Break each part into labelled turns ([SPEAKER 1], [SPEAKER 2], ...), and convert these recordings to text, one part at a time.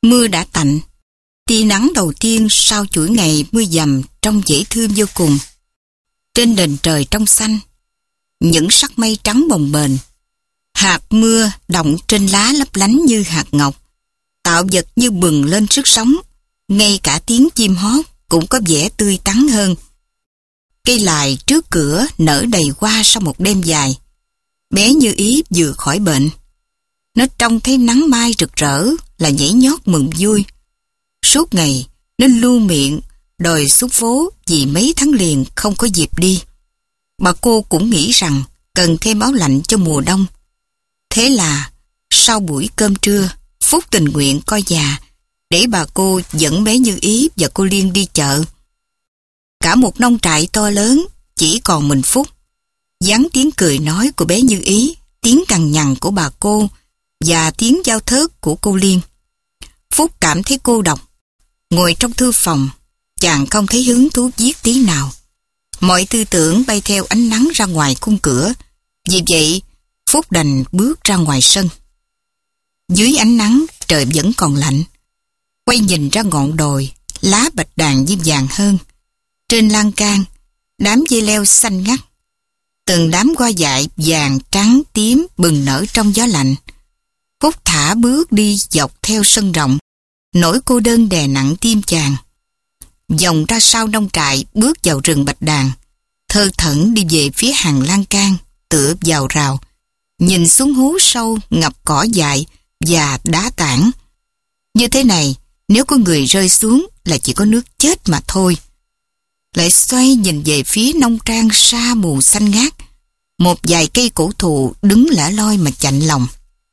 [SPEAKER 1] Mưa đã tạnh. Tia nắng đầu tiên sau chuỗi ngày mưa dầm trông dễ thương vô cùng. Trên nền trời trong xanh, những sắc mây trắng bồng bềnh. Hạt mưa đọng trên lá lấp lánh như hạt ngọc, tạo vật như bừng lên sức sống. Ngay cả tiếng chim hót cũng có vẻ tươi tắn hơn. Cây lài trước cửa nở đầy hoa sau một đêm dài. Bé Như Ý vừa khỏi bệnh. Nó trông thấy nắng mai rực rỡ là nhảy nhót mừng vui. Suốt ngày nó lu miệng đòi xuống phố vì mấy tháng liền không có dịp đi. Bà cô cũng nghĩ rằng cần thêm áo lạnh cho mùa đông. Thế là sau buổi cơm trưa, Phúc tình nguyện coi già để bà cô dẫn bé Như Ý và cô Liên đi chợ. Cả một nông trại to lớn chỉ còn mình Phúc. Dáng tiếng cười nói của bé Như Ý, tiếng cằn nhằn của bà cô và tiếng giao thớt của cô Liên. Phúc cảm thấy cô độc. Ngồi trong thư phòng, chàng không thấy hứng thú viết tí nào. Mọi tư tưởng bay theo ánh nắng ra ngoài khung cửa. Vì vậy, Phúc đành bước ra ngoài sân. Dưới ánh nắng, trời vẫn còn lạnh. Quay nhìn ra ngọn đồi, lá bạch đàn như vàng hơn. Trên lan can, đám dây leo xanh ngắt. Từng đám hoa dại vàng, trắng, tím bừng nở trong gió lạnh. Phúc thả bước đi dọc theo sân rộng. Nỗi cô đơn đè nặng tim chàng. Vòng ra sau nông trại, bước vào rừng bạch đàn. Thơ thẩn đi về phía hàng lan can, tựa vào rào. Nhìn xuống hố sâu ngập cỏ dại và đá tảng. Như thế này, nếu có người rơi xuống là chỉ có nước chết mà thôi. Lại xoay nhìn về phía nông trang sa mù xanh ngát. Một vài cây cổ thụ đứng lẻ loi mà chạnh lòng.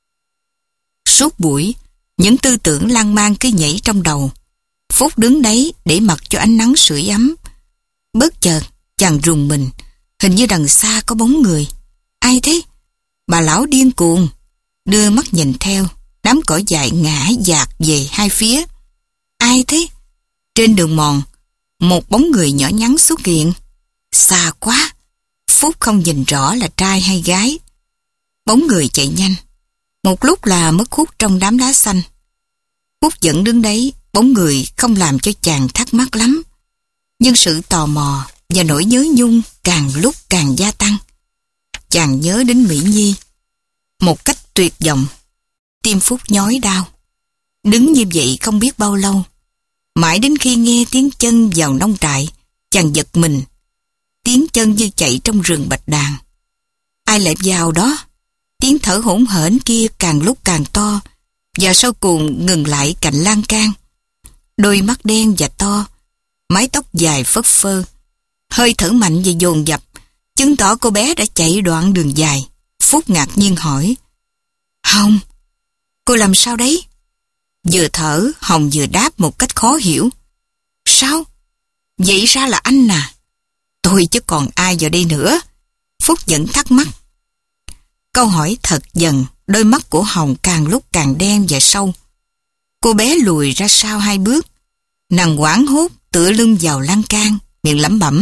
[SPEAKER 1] Suốt buổi, những tư tưởng lan man cứ nhảy trong đầu. Phúc đứng đấy để mặc cho ánh nắng sưởi ấm. Bất chợt, chàng rùng mình. Hình như đằng xa có bóng người. Ai thế? Bà lão điên cuồng. Đưa mắt nhìn theo, đám cỏ dại ngã dạt về hai phía. Ai thế? Trên đường mòn, một bóng người nhỏ nhắn xuất hiện. Xa quá, Phúc không nhìn rõ là trai hay gái. Bóng người chạy nhanh. Một lúc là mất hút trong đám lá xanh. Phúc vẫn đứng đấy, bóng người không làm cho chàng thắc mắc lắm. Nhưng sự tò mò và nỗi nhớ nhung càng lúc càng gia tăng. Chàng nhớ đến Mỹ Nhi một cách tuyệt vọng. Tim Phúc nhói đau. Đứng như vậy không biết bao lâu. Mãi đến khi nghe tiếng chân vào nông trại, chàng giật mình. Tiếng chân như chạy trong rừng bạch đàn. Ai lại vào đó? Tiếng thở hổn hển kia càng lúc càng to, và sau cùng ngừng lại cạnh lan can. Đôi mắt đen và to, mái tóc dài phất phơ, hơi thở mạnh và dồn dập, chứng tỏ cô bé đã chạy đoạn đường dài. Phúc ngạc nhiên hỏi: Hồng, cô làm sao đấy? Vừa thở, Hồng vừa đáp một cách khó hiểu: Sao? Vậy ra là anh à? Tôi chứ còn ai vào đây nữa? Phúc vẫn thắc mắc. Câu hỏi thật dần, đôi mắt của Hồng càng lúc càng đen và sâu. Cô bé lùi ra sau hai bước. Nàng hoảng hốt tựa lưng vào lan can, miệng lẩm bẩm: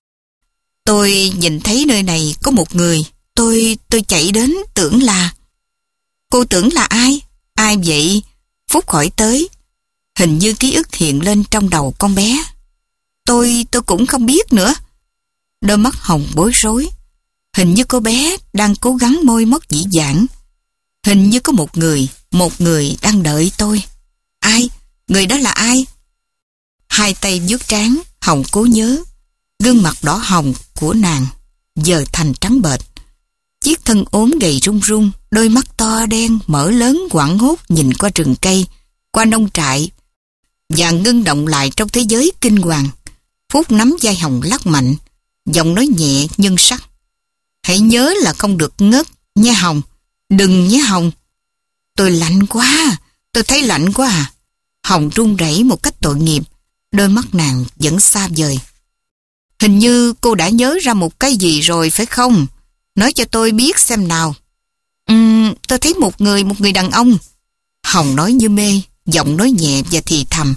[SPEAKER 1] Tôi nhìn thấy nơi này có một người. Tôi chạy đến tưởng là... Cô tưởng là ai? Ai vậy? Phúc hỏi tới. Hình như ký ức hiện lên trong đầu con bé. Tôi cũng không biết nữa. Đôi mắt Hồng bối rối. Hình như cô bé đang cố gắng môi móc dĩ dãn. Hình như có một người đang đợi tôi. Ai? Người đó là ai? Hai tay vuốt trán, Hồng cố nhớ. Gương mặt đỏ hồng của nàng giờ thành trắng bệch. Chiếc thân ốm gầy run run, đôi mắt to đen mở lớn hoảng hốt nhìn qua rừng cây, qua nông trại và ngưng động lại trong thế giới kinh hoàng. Phúc nắm vai Hồng lắc mạnh, giọng nói nhẹ nhưng sắc: Hãy nhớ là không được ngất nha Hồng. Đừng nhé Hồng. Tôi lạnh quá, tôi thấy lạnh quá à. Hồng run rẩy một cách tội nghiệp, đôi mắt nàng vẫn xa vời. Hình như cô đã nhớ ra một cái gì rồi phải không? Nói cho tôi biết xem nào. Tôi thấy một người đàn ông. Hồng nói như mê, giọng nói nhẹ và thì thầm.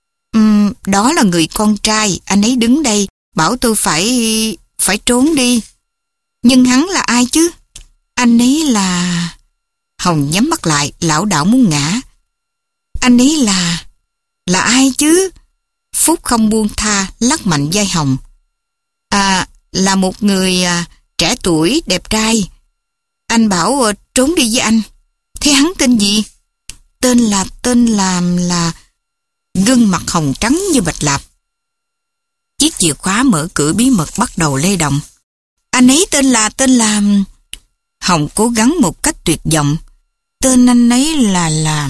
[SPEAKER 1] Đó là người con trai, anh ấy đứng đây, bảo tôi phải trốn đi. Nhưng hắn là ai chứ? Anh ấy là... Hồng nhắm mắt lại, lảo đảo muốn ngã. Anh ấy là ai chứ? Phúc không buông tha, lắc mạnh vai Hồng. Là một người trẻ tuổi, đẹp trai. Anh bảo trốn đi với anh. Thế hắn tên gì? Tên là... Gương mặt Hồng trắng như bạch lạp. Chiếc chìa khóa mở cửa bí mật bắt đầu lay động. Anh ấy tên là... Hồng cố gắng một cách tuyệt vọng. Tên anh ấy là...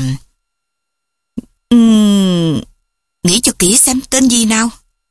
[SPEAKER 1] Nghĩ cho kỹ xem tên gì nào.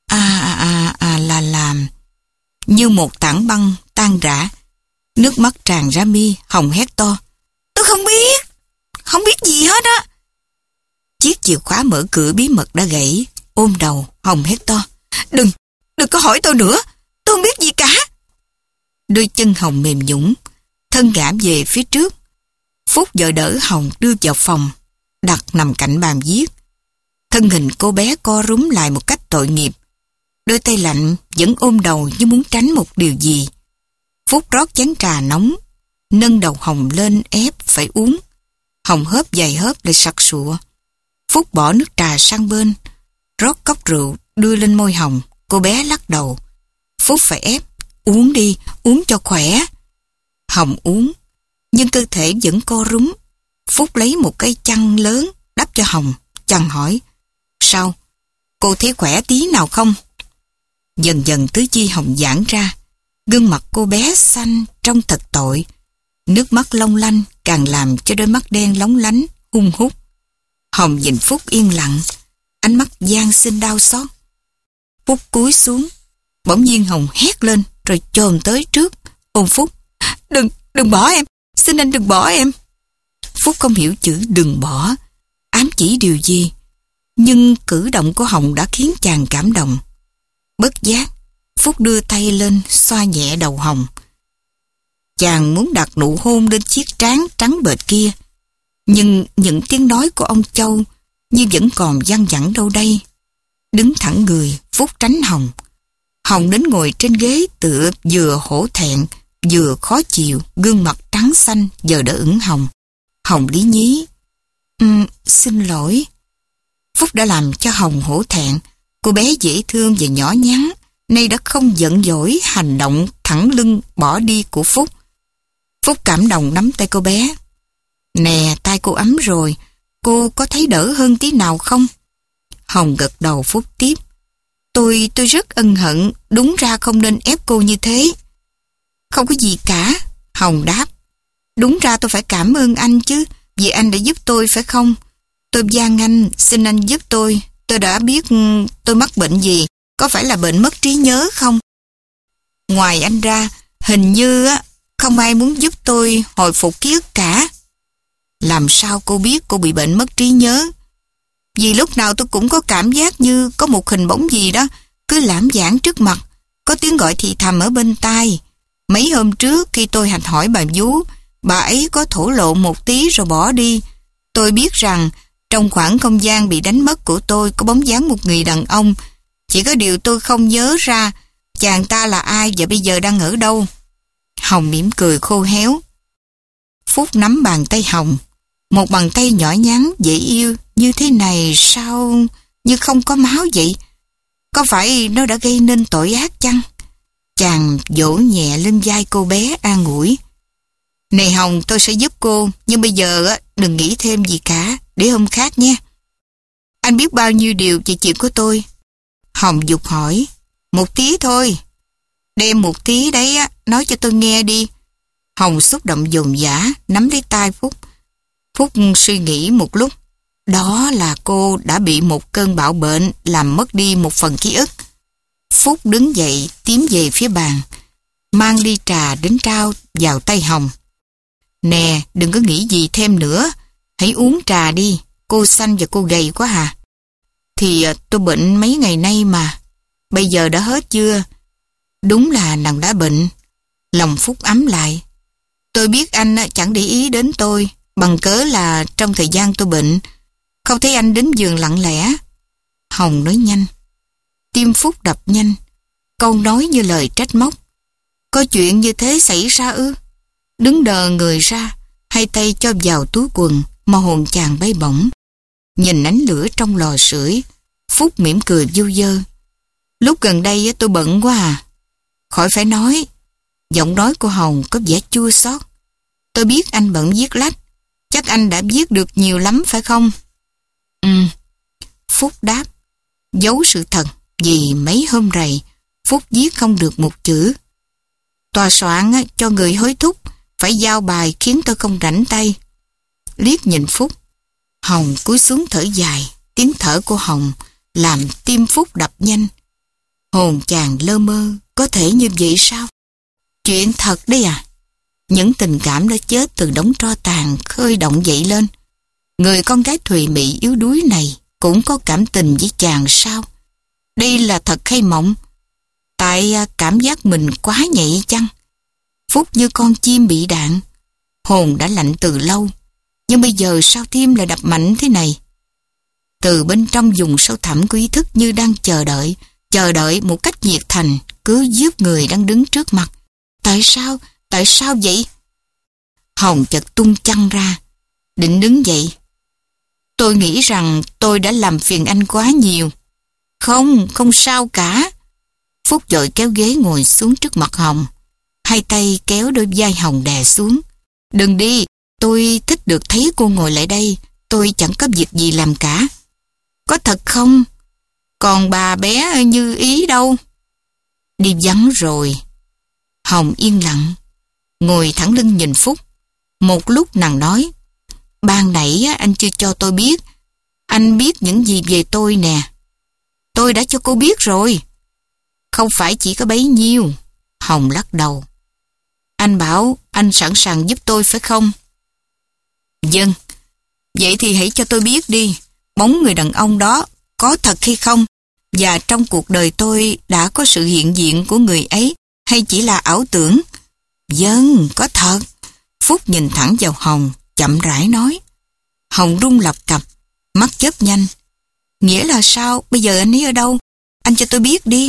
[SPEAKER 1] Là... Như một tảng băng tan rã. Nước mắt tràn ra mi, Hồng hét to. Tôi không biết gì hết á. Chiếc chìa khóa mở cửa bí mật đã gãy. Ôm đầu, Hồng hét to. Đừng có hỏi tôi nữa. Tôi không biết gì cả. Đôi chân Hồng mềm nhũn, thân ngã về phía trước. Phúc vợ đỡ Hồng đưa vào phòng, đặt nằm cạnh bàn viết. Thân hình cô bé co rúm lại một cách tội nghiệp. Đôi tay lạnh vẫn ôm đầu như muốn tránh một điều gì. Phúc rót chén trà nóng, nâng đầu Hồng lên ép phải uống. Hồng hớp vài hớp lại sặc sụa. Phúc bỏ nước trà sang bên, rót cốc rượu đưa lên môi Hồng. Cô bé lắc đầu. Phúc phải ép. Uống đi, uống cho khỏe. Hồng uống, nhưng cơ thể vẫn co rúm. Phúc lấy một cây chăn lớn đắp cho Hồng. Chàng hỏi, sao? Cô thấy khỏe tí nào không? Dần dần tứ chi Hồng giãn ra. Gương mặt cô bé xanh trông thật tội. Nước mắt long lanh càng làm cho đôi mắt đen lóng lánh, hung hút. Hồng nhìn Phúc yên lặng, ánh mắt van xin đau xót. Phúc cúi xuống, bỗng nhiên Hồng hét lên rồi chồm tới trước, ôm Phúc. Đừng bỏ em, xin anh đừng bỏ em. Phúc không hiểu chữ đừng bỏ ám chỉ điều gì, nhưng cử động của Hồng đã khiến chàng cảm động. Bất giác, Phúc đưa tay lên xoa nhẹ đầu Hồng. Chàng muốn đặt nụ hôn lên chiếc trán trắng bệch kia, nhưng những tiếng nói của ông Châu như vẫn còn văng vẳng đâu đây. Đứng thẳng người, Phúc tránh Hồng. Hồng đến ngồi trên ghế tựa vừa hổ thẹn, vừa khó chịu, gương mặt trắng xanh giờ đã ửng hồng. Hồng lý nhí. Xin lỗi. Phúc đã làm cho Hồng hổ thẹn. Cô bé dễ thương và nhỏ nhắn, nay đã không giận dỗi hành động thẳng lưng bỏ đi của Phúc. Phúc cảm động nắm tay cô bé. Nè, tay cô ấm rồi, cô có thấy đỡ hơn tí nào không? Hồng gật đầu. Phúc tiếp. Tôi rất ân hận, đúng ra không nên ép cô như thế. Không có gì cả, Hồng đáp. Đúng ra tôi phải cảm ơn anh chứ, vì anh đã giúp tôi phải không? Tôi van anh, xin anh giúp tôi. Tôi đã biết tôi mắc bệnh gì, có phải là bệnh mất trí nhớ không? Ngoài anh ra, hình như không ai muốn giúp tôi hồi phục ký ức cả. Làm sao cô biết cô bị bệnh mất trí nhớ? Vì lúc nào tôi cũng có cảm giác như có một hình bóng gì đó cứ lãm đãng trước mặt, có tiếng gọi thì thầm ở bên tai. Mấy hôm trước khi tôi hành hỏi bà vú, bà ấy có thổ lộ một tí rồi bỏ đi. Tôi biết rằng trong khoảng không gian bị đánh mất của tôi có bóng dáng một người đàn ông. Chỉ có điều tôi không nhớ ra chàng ta là ai và bây giờ đang ở đâu. Hồng mỉm cười khô héo. Phúc nắm bàn tay Hồng. Một bàn tay nhỏ nhắn dễ yêu như thế này sao như không có máu vậy? Có phải nó đã gây nên tội ác chăng? Chàng vỗ nhẹ lên vai cô bé an ủi. Này Hồng, tôi sẽ giúp cô, nhưng bây giờ đừng nghĩ thêm gì cả, để hôm khác nhé. Anh biết bao nhiêu điều về chuyện của tôi? Hồng giục hỏi. Một tí thôi. Đem một tí đấy nói cho tôi nghe đi. Hồng xúc động dồn dã nắm lấy tay Phúc. Phúc suy nghĩ một lúc. Đó là cô đã bị một cơn bạo bệnh làm mất đi một phần ký ức. Phúc đứng dậy tiến về phía bàn, mang ly trà đến trao vào tay Hồng. Nè, đừng có nghĩ gì thêm nữa, hãy uống trà đi, cô xanh và cô gầy quá à. Thì tôi bệnh mấy ngày nay mà, bây giờ đã hết chưa? Đúng là nàng đã bệnh. Lòng Phúc ấm lại. Tôi biết anh chẳng để ý đến tôi, bằng cớ là trong thời gian tôi bệnh, không thấy anh đến giường lặng lẽ. Hồng nói nhanh. Tim Phúc đập nhanh. Câu nói như lời trách móc. Có chuyện như thế xảy ra ư? Đứng đờ người ra, hai tay cho vào túi quần mà hồn chàng bay bổng. Nhìn ánh lửa trong lò sưởi, Phúc mỉm cười du dơ. Lúc gần đây tôi bận quá à. Khỏi phải nói, giọng nói của Hồng có vẻ chua xót. Tôi biết anh bận viết lách, chắc anh đã viết được nhiều lắm phải không? Phúc đáp, giấu sự thật vì mấy hôm rày Phúc viết không được một chữ. Tòa soạn cho người hối thúc phải giao bài khiến tôi không rảnh tay. Liếc nhìn Phúc, Hồng cúi xuống thở dài. Tiếng thở của Hồng làm tim Phúc đập nhanh. Hồn chàng lơ mơ, có thể như vậy sao? Chuyện thật đấy à? Những tình cảm đã chết từ đống tro tàn khơi động dậy lên. Người con gái thùy mị yếu đuối này cũng có cảm tình với chàng sao? Đây là thật hay mộng? Tại cảm giác mình quá nhạy chăng? Phúc như con chim bị đạn. Hồn đã lạnh từ lâu, nhưng bây giờ sao tim lại đập mạnh thế này? Từ bên trong vùng sâu thẳm của ý thức như đang chờ đợi một cách nhiệt thành cứu giúp người đang đứng trước mặt. Tại sao vậy? Hồng chợt tung chăn ra, định đứng dậy. Tôi nghĩ rằng tôi đã làm phiền anh quá nhiều. Không sao cả. Phúc vội kéo ghế ngồi xuống trước mặt Hồng. Hai tay kéo đôi vai Hồng đè xuống. Đừng đi, tôi thích được thấy cô ngồi lại đây. Tôi chẳng có việc gì làm cả. Có thật không? Còn bà bé Như Ý đâu? Đi vắng rồi. Hồng yên lặng, ngồi thẳng lưng nhìn Phúc. Một lúc nàng nói, ban nãy anh chưa cho tôi biết. Anh biết những gì về tôi nè. Tôi đã cho cô biết rồi. Không phải chỉ có bấy nhiêu. Hồng lắc đầu. Anh bảo anh sẵn sàng giúp tôi phải không? Vâng. Vậy thì hãy cho tôi biết đi, bóng người đàn ông đó có thật hay không? Và trong cuộc đời tôi đã có sự hiện diện của người ấy hay chỉ là ảo tưởng? Vâng, có thật. Phúc nhìn thẳng vào Hồng, chậm rãi nói. Hồng rung lập cập, mắt chớp nhanh. Nghĩa là sao? Bây giờ anh ấy ở đâu? Anh cho tôi biết đi.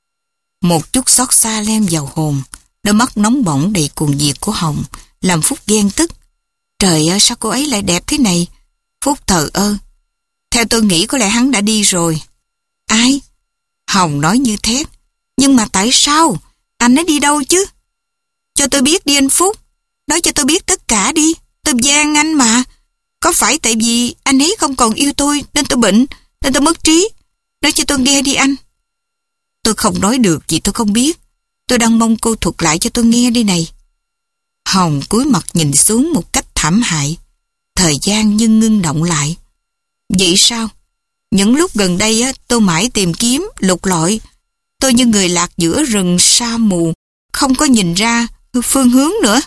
[SPEAKER 1] Một chút xót xa lem vào hồn. Đôi mắt nóng bỏng đầy cuồng nhiệt của Hồng làm Phúc ghen tức. Trời ơi, sao cô ấy lại đẹp thế này? Phúc thờ ơ. Theo tôi nghĩ có lẽ hắn đã đi rồi. Ai? Hồng nói như thét. Nhưng mà tại sao? Anh ấy đi đâu chứ? Cho tôi biết đi anh Phúc. Nói cho tôi biết tất cả đi. Tôi van anh mà. Có phải tại vì anh ấy không còn yêu tôi nên tôi bệnh, nên tôi mất trí? Nói cho tôi nghe đi anh. Tôi không nói được vì tôi không biết. Tôi đang mong cô thuật lại cho tôi nghe đi này. Hồng cúi mặt nhìn xuống một cách thảm hại. Thời gian như ngưng động lại. Vậy sao? Những lúc gần đây tôi mãi tìm kiếm, lục lọi. Tôi như người lạc giữa rừng sa mù, không có nhìn ra phương hướng nữa.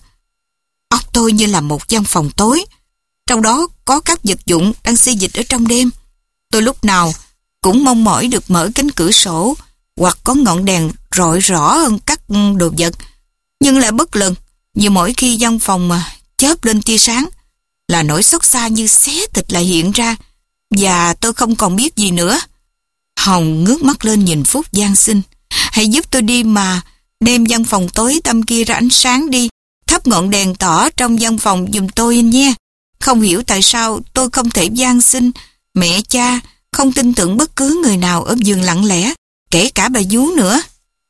[SPEAKER 1] Óc tôi như là một gian phòng tối. Trong đó có các vật dụng đang xê dịch ở trong đêm. Tôi lúc nào cũng mong mỏi được mở cánh cửa sổ hoặc có ngọn đèn rọi rõ hơn các đồ vật. Nhưng lại bất lực, như mỗi khi gian phòng mà chớp lên tia sáng là nỗi xót xa như xé thịt lại hiện ra và tôi không còn biết gì nữa. Hồng ngước mắt lên nhìn Phúc van xin. Hãy giúp tôi đi mà, đem gian phòng tối tăm kia ra ánh sáng đi. Thắp ngọn đèn tỏ trong gian phòng giùm tôi nhé. Không hiểu tại sao tôi không thể van xin mẹ cha, không tin tưởng bất cứ người nào ở giường lặng lẽ, kể cả bà vú nữa.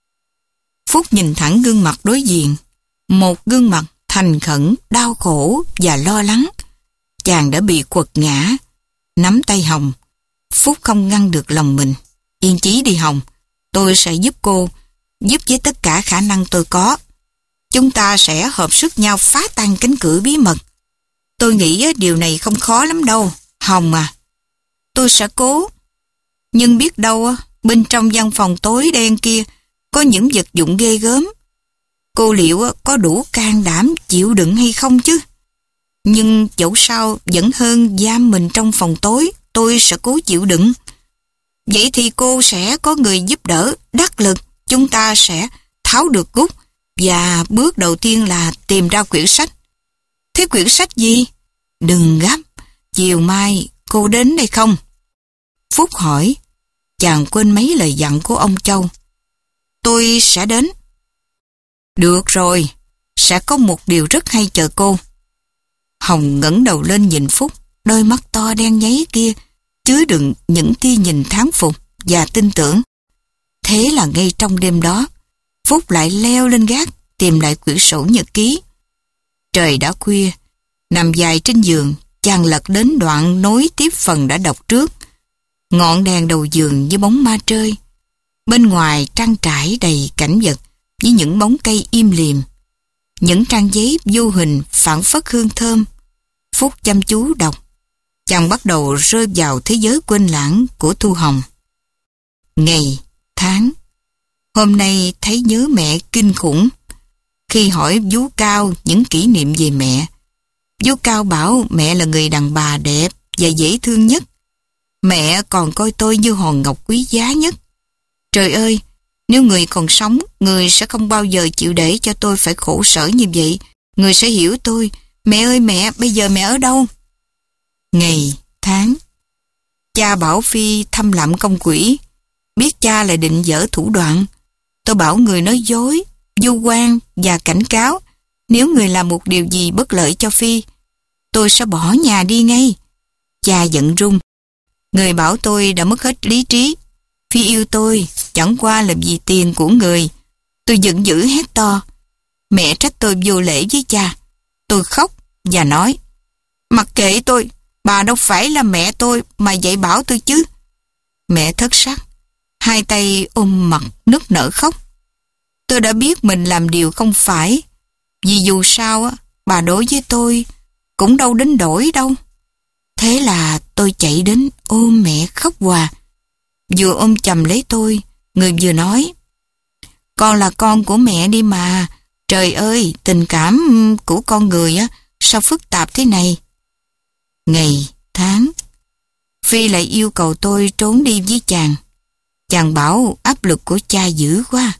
[SPEAKER 1] Phúc nhìn thẳng gương mặt đối diện. Một gương mặt thành khẩn, đau khổ và lo lắng. Chàng đã bị quật ngã. Nắm tay Hồng, Phúc không ngăn được lòng mình. Yên chí đi Hồng, tôi sẽ giúp cô, giúp với tất cả khả năng tôi có. Chúng ta sẽ hợp sức nhau phá tan cánh cửa bí mật. Tôi nghĩ điều này không khó lắm đâu, Hồng à. Tôi sẽ cố. Nhưng biết đâu bên trong gian phòng tối đen kia có những vật dụng ghê gớm. Cô liệu có đủ can đảm chịu đựng hay không chứ? Nhưng dẫu sao vẫn hơn giam mình trong phòng tối. Tôi sẽ cố chịu đựng. Vậy thì cô sẽ có người giúp đỡ đắc lực. Chúng ta sẽ tháo được gút. Và bước đầu tiên là tìm ra quyển sách. Thế quyển sách gì? Đừng gấp. Chiều mai cô đến đây không? Phúc hỏi. Chàng quên mấy lời dặn của ông Châu. Tôi sẽ đến. Được rồi. Sẽ có một điều rất hay chờ cô. Hồng ngẩng đầu lên nhìn Phúc. Đôi mắt to đen nháy kia chứa đựng những tia nhìn thán phục và tin tưởng. Thế là ngay trong đêm đó, Phúc lại leo lên gác tìm lại quyển sổ nhật ký. Trời đã khuya, nằm dài trên giường, chàng lật đến đoạn nối tiếp phần đã đọc trước. Ngọn đèn đầu giường như bóng ma trơi. Bên ngoài trang trải đầy cảnh vật với những bóng cây im lìm. Những trang giấy vô hình phảng phất hương thơm. Phúc chăm chú đọc. Chàng bắt đầu rơi vào thế giới quên lãng của Thu Hồng. Ngày, tháng. Hôm nay thấy nhớ mẹ kinh khủng. Khi hỏi Vú Cao những kỷ niệm về mẹ, Vú Cao bảo mẹ là người đàn bà đẹp và dễ thương nhất. Mẹ còn coi tôi như hòn ngọc quý giá nhất. Trời ơi, nếu người còn sống, người sẽ không bao giờ chịu để cho tôi phải khổ sở như vậy. Người sẽ hiểu tôi. Mẹ ơi mẹ, bây giờ mẹ ở đâu? Ngày, tháng. Cha bảo Phi thăm lạm công quỹ. Biết cha lại định dở thủ đoạn. Tôi bảo người nói dối, vu oan và cảnh cáo. Nếu người làm một điều gì bất lợi cho Phi, tôi sẽ bỏ nhà đi ngay. Cha giận run. Người bảo tôi đã mất hết lý trí. Phi yêu tôi chẳng qua là vì tiền của người. Tôi giận dữ hét to. Mẹ trách tôi vô lễ với cha. Tôi khóc và nói, mặc kệ tôi, bà đâu phải là mẹ tôi mà dạy bảo tôi chứ. Mẹ thất sắc, hai tay ôm mặt nức nở khóc. Tôi đã biết mình làm điều không phải, vì dù sao á, bà đối với tôi cũng đâu đến đổi đâu. Thế là tôi chạy đến ôm mẹ khóc hòa. Vừa ôm chầm lấy tôi, người vừa nói, con là con của mẹ đi mà. Trời ơi, tình cảm của con người á, sao phức tạp thế này. Ngày, tháng. Phi lại yêu cầu tôi trốn đi với chàng. Chàng bảo áp lực của cha dữ quá.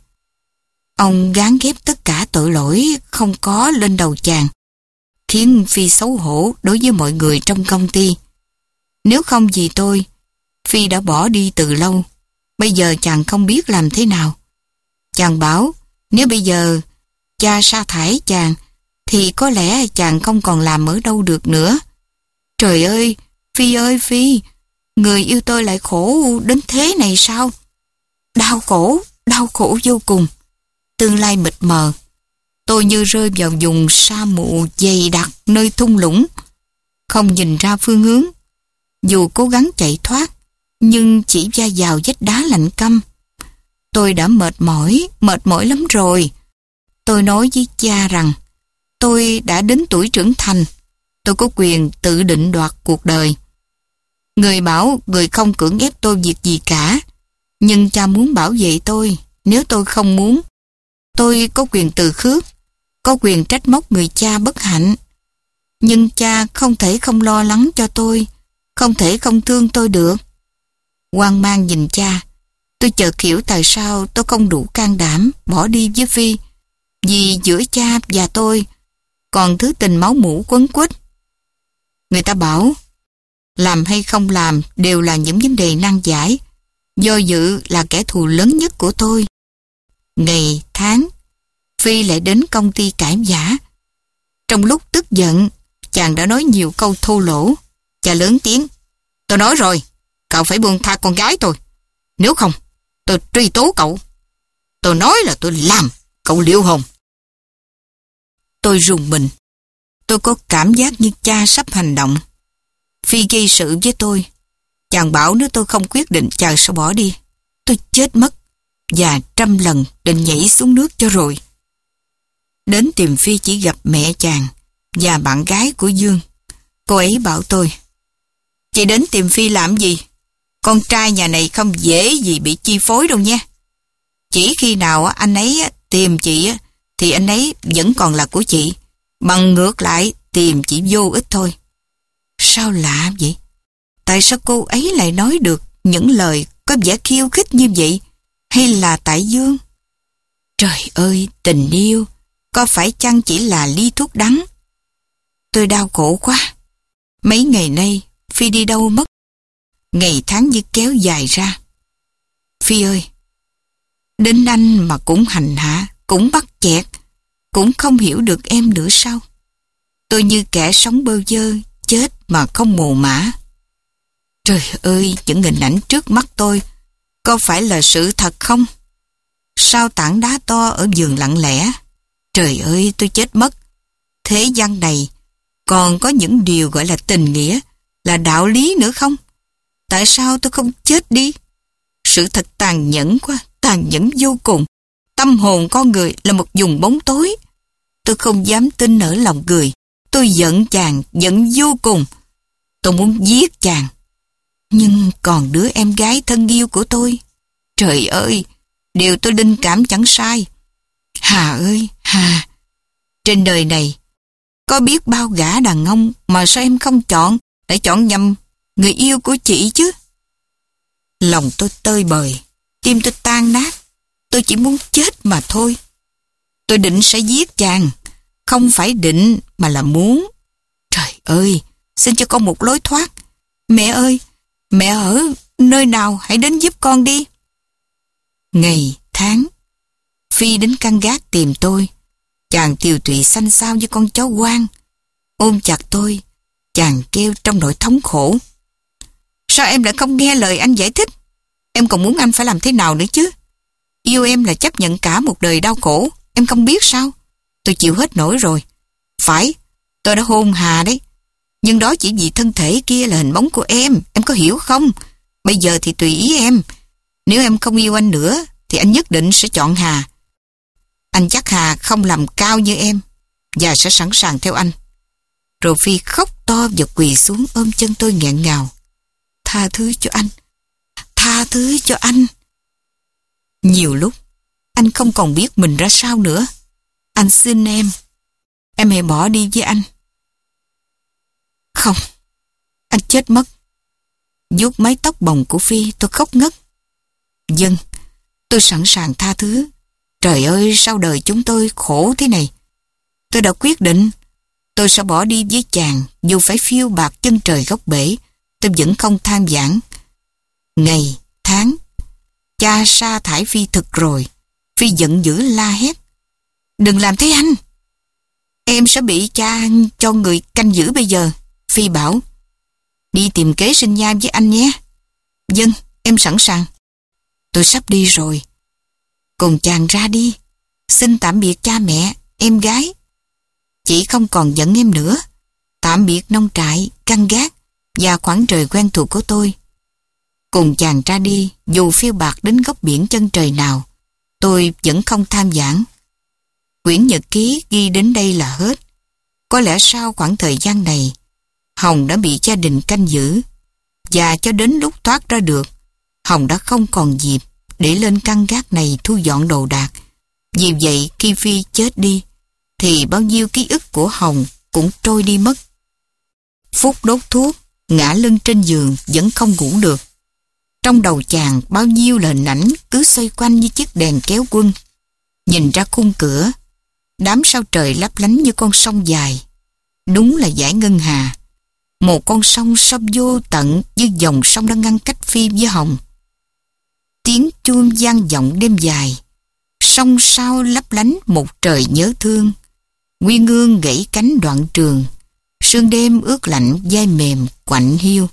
[SPEAKER 1] Ông gán ghép tất cả tội lỗi không có lên đầu chàng, khiến Phi xấu hổ đối với mọi người trong công ty. Nếu không vì tôi, Phi đã bỏ đi từ lâu. Bây giờ chàng không biết làm thế nào. Chàng bảo nếu bây giờ cha sa thải chàng thì có lẽ chàng không còn làm ở đâu được nữa. Trời ơi, Phi, người yêu tôi lại khổ đến thế này sao? Đau khổ vô cùng. Tương lai mịt mờ. Tôi như rơi vào vùng sa mù dày đặc nơi thung lũng, không nhìn ra phương hướng. Dù cố gắng chạy thoát, nhưng chỉ va vào vách đá lạnh căm. Tôi đã mệt mỏi lắm rồi. Tôi nói với cha rằng tôi đã đến tuổi trưởng thành. Tôi có quyền tự định đoạt cuộc đời. Người bảo người không cưỡng ép tôi việc gì cả. Nhưng cha muốn bảo vệ tôi. Nếu tôi không muốn, tôi có quyền từ khước, có quyền trách móc người cha bất hạnh. Nhưng cha không thể không lo lắng cho tôi, không thể không thương tôi được. Hoang mang nhìn cha, tôi chợt hiểu tại sao tôi không đủ can đảm bỏ đi với Phi. Vì giữa cha và tôi còn thứ tình máu mủ quấn quýt. Người ta bảo làm hay không làm đều là những vấn đề nan giải. Do dự là kẻ thù lớn nhất của tôi. Ngày, tháng, Phi lại đến công ty cãi vã. Trong lúc tức giận, chàng đã nói nhiều câu thô lỗ. Cha lớn tiếng, tôi nói rồi, cậu phải buông tha con gái tôi. Nếu không, tôi truy tố cậu. Tôi nói là tôi làm, cậu liệu hồn. Tôi rùng mình. Tôi có cảm giác như cha sắp hành động. Phi gây sự với tôi. Chàng bảo nếu tôi không quyết định chàng sẽ bỏ đi. Tôi chết mất và 100 lần định nhảy xuống nước cho rồi. Đến tìm Phi chỉ gặp mẹ chàng và bạn gái của Dương. Cô ấy bảo tôi, chị đến tìm Phi làm gì? Con trai nhà này không dễ gì bị chi phối đâu nha. Chỉ khi nào anh ấy tìm chị thì anh ấy vẫn còn là của chị. Bằng ngược lại tìm chị vô ích thôi. Sao lạ vậy? Tại sao cô ấy lại nói được những lời có vẻ khiêu khích như vậy? Hay là tại Dương? Trời ơi, tình yêu có phải chăng chỉ là ly thuốc đắng? Tôi đau khổ quá. Mấy ngày nay Phi đi đâu mất? Ngày tháng như kéo dài ra. Phi ơi, đến anh mà cũng hành hạ, cũng bắt chẹt, cũng không hiểu được em nữa sao? Tôi như kẻ sống bơ vơ, chết mà không mồ mả. Trời ơi, những hình ảnh trước mắt tôi có phải là sự thật không? Sao tảng đá to ở vườn lặng lẽ? Trời ơi, tôi chết mất. Thế gian này còn có những điều gọi là tình nghĩa, là đạo lý nữa không? Tại sao tôi không chết đi? Sự thật tàn nhẫn quá, tàn nhẫn vô cùng. Tâm hồn con người là một vùng bóng tối. Tôi không dám tin ở lòng người. Tôi giận chàng, giận vô cùng. Tôi muốn giết chàng. Nhưng còn đứa em gái thân yêu của tôi. Trời ơi, điều tôi linh cảm chẳng sai. Hà ơi, Hà, trên đời này có biết bao gã đàn ông mà sao em không chọn, lại chọn nhầm người yêu của chị chứ? Lòng tôi tơi bời, tim tôi tan nát. Tôi chỉ muốn chết mà thôi. Tôi định sẽ giết chàng, không phải định mà là muốn. Trời ơi, xin cho con một lối thoát. Mẹ ơi, mẹ ở nơi nào, hãy đến giúp con đi. Ngày, tháng, Phi đến căn gác tìm tôi. Chàng tiều tụy xanh xao như con chó hoang. Ôm chặt tôi, chàng kêu trong nỗi thống khổ. Sao em lại không nghe lời anh giải thích? Em còn muốn anh phải làm thế nào nữa chứ? Yêu em là chấp nhận cả một đời đau khổ. Em không biết sao? Tôi chịu hết nổi rồi. Phải, tôi đã hôn Hà đấy. Nhưng đó chỉ vì thân thể kia là hình bóng của em có hiểu không? Bây giờ thì tùy ý em. Nếu em không yêu anh nữa thì anh nhất định sẽ chọn Hà. Anh chắc Hà không làm cao như em và sẽ sẵn sàng theo anh. Rồi Phi khóc to và quỳ xuống ôm chân tôi nghẹn ngào. Tha thứ cho anh. Tha thứ cho anh. Nhiều lúc anh không còn biết mình ra sao nữa. Anh xin em hãy bỏ đi với anh. Không, anh chết mất. Vuốt mái tóc bồng của Phi, tôi khóc ngất. Vâng, tôi sẵn sàng tha thứ. Trời ơi, sao đời chúng tôi khổ thế này. Tôi đã quyết định tôi sẽ bỏ đi với chàng. Dù phải phiêu bạt chân trời góc bể, tôi vẫn không than vãn. Ngày, tháng, cha sa thải Phi thực rồi. Phi giận dữ la hét. Đừng làm thế anh. Em sẽ bị cha cho người canh giữ bây giờ. Phi bảo. Đi tìm kế sinh nhai với anh nhé. Vâng, em sẵn sàng. Tôi sắp đi rồi. Cùng chàng ra đi. Xin tạm biệt cha mẹ, em gái. Chị không còn giận em nữa. Tạm biệt nông trại, căn gác và khoảng trời quen thuộc của tôi. Cùng chàng ra đi, dù phiêu bạt đến góc biển chân trời nào, tôi vẫn không than vãn. Quyển nhật ký ghi đến đây là hết. Có lẽ sau khoảng thời gian này, Hồng đã bị gia đình canh giữ, và cho đến lúc thoát ra được, Hồng đã không còn dịp để lên căn gác này thu dọn đồ đạc. Vì vậy khi Phi chết đi, thì bao nhiêu ký ức của Hồng cũng trôi đi mất. Phúc đốt thuốc, ngã lưng trên giường vẫn không ngủ được. Trong đầu chàng bao nhiêu là hình ảnh cứ xoay quanh như chiếc đèn kéo quân. Nhìn ra khung cửa, đám sao trời lấp lánh như con sông dài. Đúng là dải ngân hà. Một con sông sâu vô tận như dòng sông đang ngăn cách Phi với Hồng. Tiếng chuông vang vọng đêm dài. Sông sao lấp lánh một trời nhớ thương. Nguyên ương gãy cánh đoạn trường. Sương đêm ướt lạnh vai mềm quạnh hiu.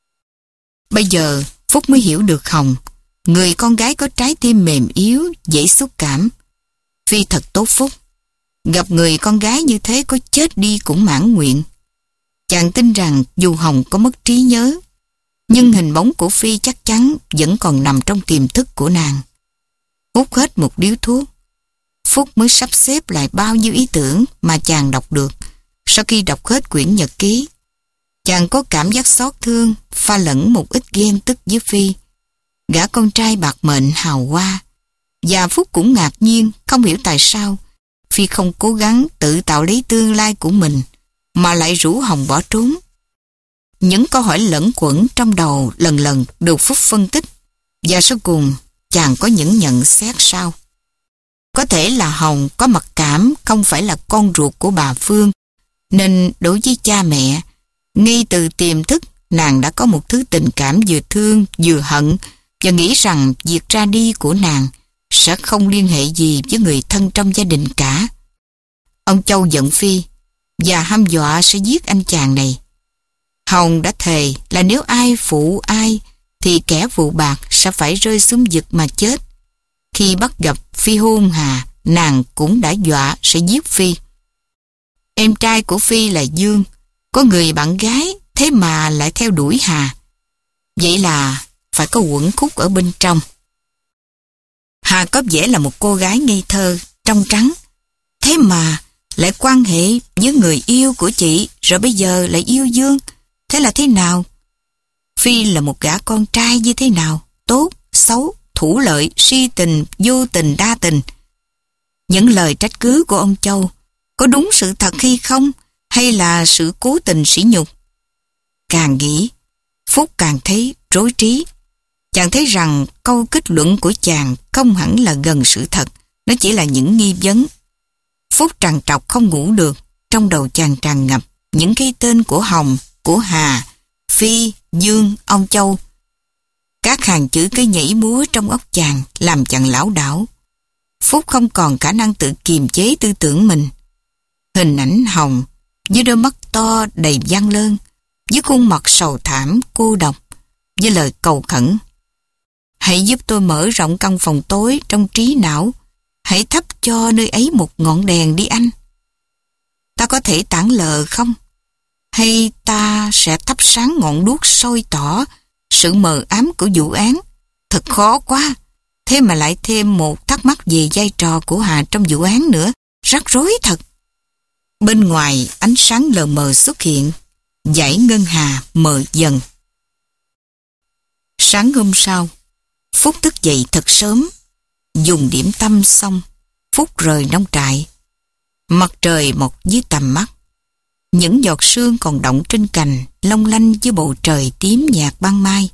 [SPEAKER 1] Bây giờ Phúc mới hiểu được Hồng, người con gái có trái tim mềm yếu, dễ xúc cảm. Phi thật tốt phúc. Gặp người con gái như thế có chết đi cũng mãn nguyện. Chàng tin rằng dù Hồng có mất trí nhớ, nhưng hình bóng của Phi chắc chắn vẫn còn nằm trong tiềm thức của nàng. Hút hết một điếu thuốc, Phúc mới sắp xếp lại bao nhiêu ý tưởng mà chàng đọc được. Sau khi đọc hết quyển nhật ký, chàng có cảm giác xót thương, pha lẫn một ít ghen tức với Phi, gã con trai bạc mệnh hào hoa. Và Phúc cũng ngạc nhiên, không hiểu tại sao Phi không cố gắng tự tạo lấy tương lai của mình, mà lại rủ Hồng bỏ trốn. Những câu hỏi lẫn quẩn trong đầu lần lần được Phúc phân tích, và sau cùng chàng có những nhận xét sau. Có thể là Hồng có mặc cảm không phải là con ruột của bà Phương, nên đối với cha mẹ, ngay từ tiềm thức nàng đã có một thứ tình cảm vừa thương vừa hận, và nghĩ rằng việc ra đi của nàng sẽ không liên hệ gì với người thân trong gia đình cả. Ông Châu giận Phi và hăm dọa sẽ giết anh chàng này. Hồng đã thề là nếu ai phụ ai thì kẻ vụ bạc sẽ phải rơi xuống vực mà chết. Khi bắt gặp Phi hôn Hà, nàng cũng đã dọa sẽ giết Phi. Em trai của Phi là Dương, có người bạn gái, thế mà lại theo đuổi Hà. Vậy là phải có uẩn khúc ở bên trong. Hà có vẻ là một cô gái ngây thơ, trong trắng. Thế mà lại quan hệ với người yêu của chị, rồi bây giờ lại yêu Dương. Thế là thế nào? Phi là một gã con trai như thế nào? Tốt, xấu, thủ lợi, si tình, vô tình, đa tình. Những lời trách cứ của ông Châu có đúng sự thật hay không? Hay là sự cố tình sỉ nhục? Càng nghĩ, Phúc càng thấy rối trí. Chàng thấy rằng câu kết luận của chàng không hẳn là gần sự thật, nó chỉ là những nghi vấn. Phúc trằn trọc không ngủ được, trong đầu chàng tràn ngập những cái tên của Hồng, của Hà, Phi, Dương, ông Châu. Các hàng chữ cứ nhảy múa trong óc chàng, làm chàng lảo đảo. Phúc không còn khả năng tự kiềm chế tư tưởng mình. Hình ảnh Hồng với đôi mắt to đầy gian lơn, với khuôn mặt sầu thảm, cô độc, với lời cầu khẩn. Hãy giúp tôi mở rộng căn phòng tối trong trí não. Hãy thắp cho nơi ấy một ngọn đèn đi anh. Ta có thể tản lờ không? Hay ta sẽ thắp sáng ngọn đuốc soi tỏ sự mờ ám của vụ án? Thật khó quá. Thế mà lại thêm một thắc mắc về vai trò của Hà trong vụ án nữa. Rắc rối thật. Bên ngoài ánh sáng lờ mờ xuất hiện. Dãy ngân hà mờ dần. Sáng hôm sau, Phúc thức dậy thật sớm. Dùng điểm tâm xong, Phúc rời nông trại. Mặt trời mọc dưới tầm mắt. Những giọt sương còn đọng trên cành, long lanh dưới bầu trời tím nhạt ban mai.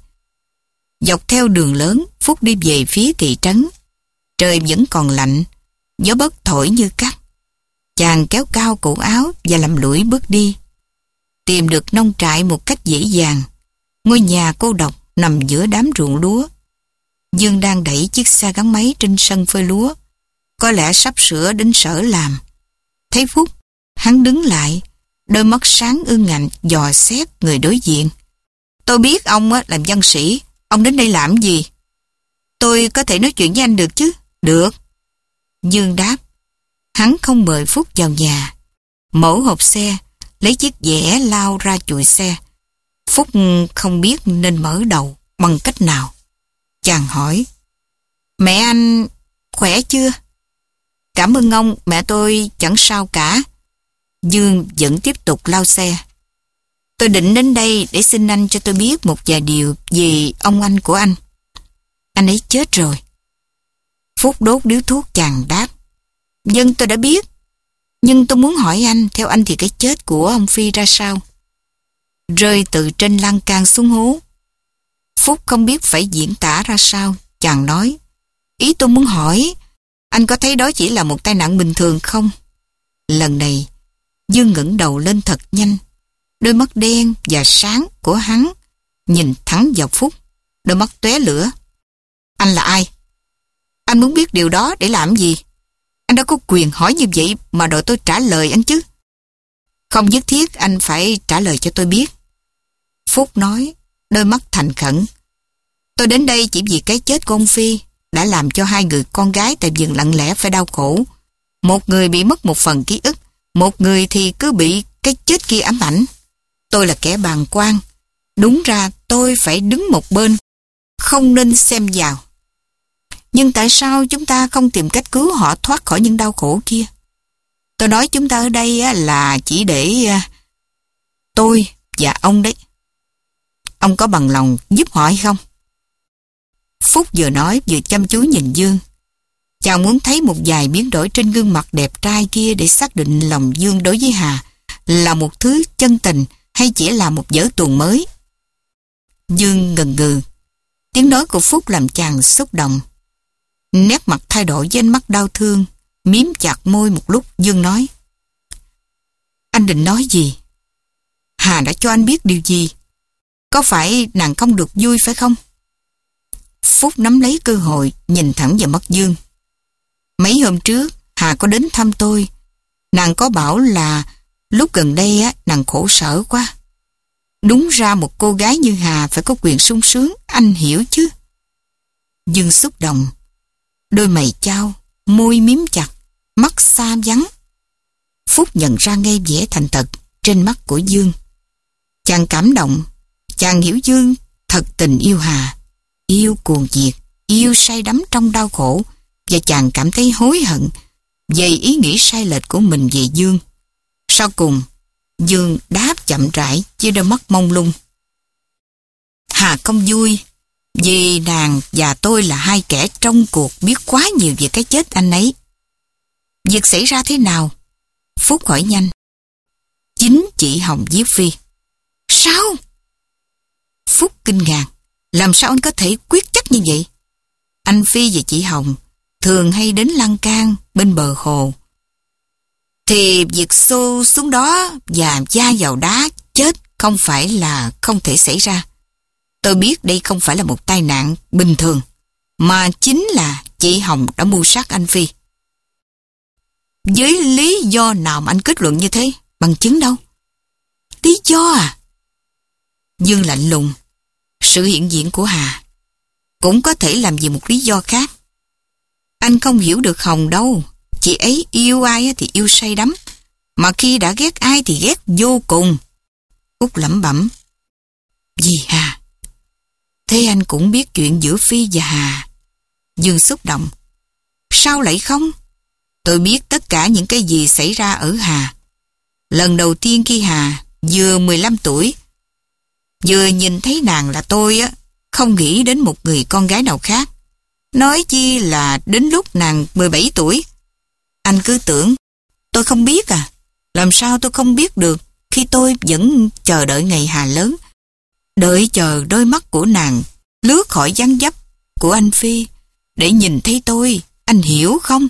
[SPEAKER 1] Dọc theo đường lớn, Phúc đi về phía thị trấn. Trời vẫn còn lạnh, gió bấc thổi như cắt. Chàng kéo cao cổ áo và lầm lũi bước đi. Tìm được nông trại một cách dễ dàng. Ngôi nhà cô độc nằm giữa đám ruộng lúa. Dương đang đẩy chiếc xe gắn máy trên sân phơi lúa. Có lẽ sắp sửa đến sở làm. Thấy Phúc, hắn đứng lại, đôi mắt sáng ương ngạnh dò xét người đối diện. Tôi biết ông làm văn sĩ, ông đến đây làm gì? Tôi có thể nói chuyện với anh được chứ? Được. Dương đáp. Hắn không mời Phúc vào nhà. Mở hộp xe, lấy chiếc dẻ lao ra chùi xe. Phúc không biết nên mở đầu bằng cách nào. Chàng hỏi, mẹ anh khỏe chưa? Cảm ơn ông, mẹ tôi chẳng sao cả. Dương vẫn tiếp tục lao xe. Tôi định đến đây để xin anh cho tôi biết một vài điều về ông anh của anh. Anh ấy chết rồi. Phúc đốt điếu thuốc chàng đáp. Dân tôi đã biết. Nhưng tôi muốn hỏi anh, theo anh thì cái chết của ông Phi ra sao? Rơi từ trên lan can xuống hố. Phúc không biết phải diễn tả ra sao. Chàng nói, ý tôi muốn hỏi, anh có thấy đó chỉ là một tai nạn bình thường không? Lần này, Dương ngẩng đầu lên thật nhanh. Đôi mắt đen và sáng của hắn nhìn thẳng vào Phúc, đôi mắt tóe lửa. Anh là ai? Anh muốn biết điều đó để làm gì? Anh đã có quyền hỏi như vậy mà đòi tôi trả lời anh chứ. Không nhất thiết anh phải trả lời cho tôi biết. Phúc nói, đôi mắt thành khẩn. Tôi đến đây chỉ vì cái chết của ông Phi đã làm cho hai người con gái tại vườn lặng lẽ phải đau khổ. Một người bị mất một phần ký ức, một người thì cứ bị cái chết kia ám ảnh. Tôi là kẻ bàng quan. Đúng ra tôi phải đứng một bên, không nên xem vào. Nhưng tại sao chúng ta không tìm cách cứu họ thoát khỏi những đau khổ kia? Tôi nói chúng ta ở đây là chỉ để tôi và ông đấy. Ông có bằng lòng giúp họ hay không? Phúc vừa nói vừa chăm chú nhìn Dương. Chàng muốn thấy một vài biến đổi trên gương mặt đẹp trai kia để xác định lòng Dương đối với Hà là một thứ chân tình hay chỉ là một vở tuồng mới. Dương ngần ngừ. Tiếng nói của Phúc làm chàng xúc động. Nét mặt thay đổi với ánh mắt đau thương. Miếm chặt môi một lúc, Dương nói, anh định nói gì? Hà đã cho anh biết điều gì? Có phải nàng không được vui phải không? Phúc nắm lấy cơ hội nhìn thẳng vào mắt Dương. Mấy hôm trước Hà có đến thăm tôi. Nàng có bảo là lúc gần đây nàng khổ sở quá. Đúng ra một cô gái như Hà phải có quyền sung sướng, anh hiểu chứ. Dương xúc động, đôi mày chao, môi miếm chặt, mắt xa vắng. Phúc nhận ra ngay vẻ thành thật trên mắt của Dương. Chàng cảm động, chàng hiểu Dương thật tình yêu Hà, yêu cuồng nhiệt, yêu say đắm trong đau khổ, và chàng cảm thấy hối hận về ý nghĩ sai lệch của mình về Dương. Sau cùng, Dương đáp chậm rãi với đôi mắt mông lung. Hà không vui vì nàng và tôi là hai kẻ trong cuộc biết quá nhiều về cái chết anh ấy. Việc xảy ra thế nào? Phúc hỏi nhanh. Chính chị Hồng giết Phi. Sao? Phúc kinh ngạc. Làm sao anh có thể quyết chắc như vậy? Anh Phi và chị Hồng thường hay đến lan can bên bờ hồ. Thì việc xô xuống đó và va vào đá chết không phải là không thể xảy ra. Tôi biết đây không phải là một tai nạn bình thường, mà chính là chị Hồng đã mưu sát anh Phi. Với lý do nào mà anh kết luận như thế? Bằng chứng đâu? Lý do à? Dương lạnh lùng. Sự hiện diện của Hà cũng có thể làm vì một lý do khác. Anh không hiểu được Hồng đâu. Chị ấy yêu ai thì yêu say đắm, mà khi đã ghét ai thì ghét vô cùng. Út lẩm bẩm. Vì Hà. Thế anh cũng biết chuyện giữa Phi và Hà. Dương xúc động. Sao lại không? Tôi biết tất cả những cái gì xảy ra ở Hà. Lần đầu tiên khi Hà vừa 15 tuổi, vừa nhìn thấy nàng là tôi không nghĩ đến một người con gái nào khác. Nói chi là đến lúc nàng 17 tuổi. Anh cứ tưởng tôi không biết à? Làm sao tôi không biết được khi tôi vẫn chờ đợi ngày Hà lớn, đợi chờ đôi mắt của nàng lướt khỏi dáng dấp của anh Phi để nhìn thấy tôi, anh hiểu không?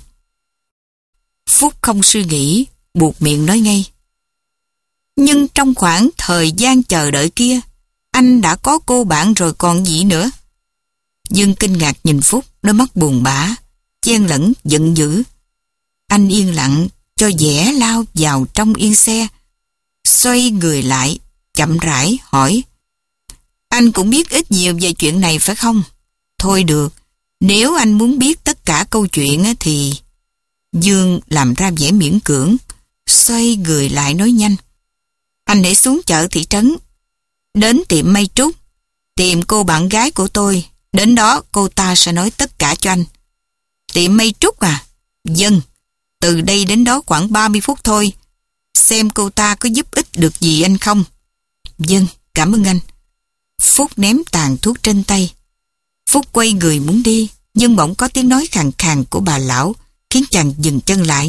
[SPEAKER 1] Phúc không suy nghĩ, buột miệng nói ngay. Nhưng trong khoảng thời gian chờ đợi kia, anh đã có cô bạn rồi còn gì nữa? Dương kinh ngạc nhìn Phúc, đôi mắt buồn bã, chen lẫn giận dữ. Anh yên lặng cho vẻ lao vào trong yên xe, xoay người lại, chậm rãi hỏi. Anh cũng biết ít nhiều về chuyện này phải không? Thôi được, nếu anh muốn biết tất cả câu chuyện thì... Dương làm ra vẻ miễn cưỡng, xoay người lại nói nhanh. Anh hãy xuống chợ thị trấn, đến tiệm may trúc, tìm cô bạn gái của tôi. Đến đó cô ta sẽ nói tất cả cho anh. Tiệm may trúc à? Vâng, từ đây đến đó khoảng 30 phút thôi. Xem cô ta có giúp ích được gì anh không? Vâng, cảm ơn anh. Phúc ném tàn thuốc trên tay. Phúc quay người muốn đi, nhưng bỗng có tiếng nói khàn khàn của bà lão khiến chàng dừng chân lại.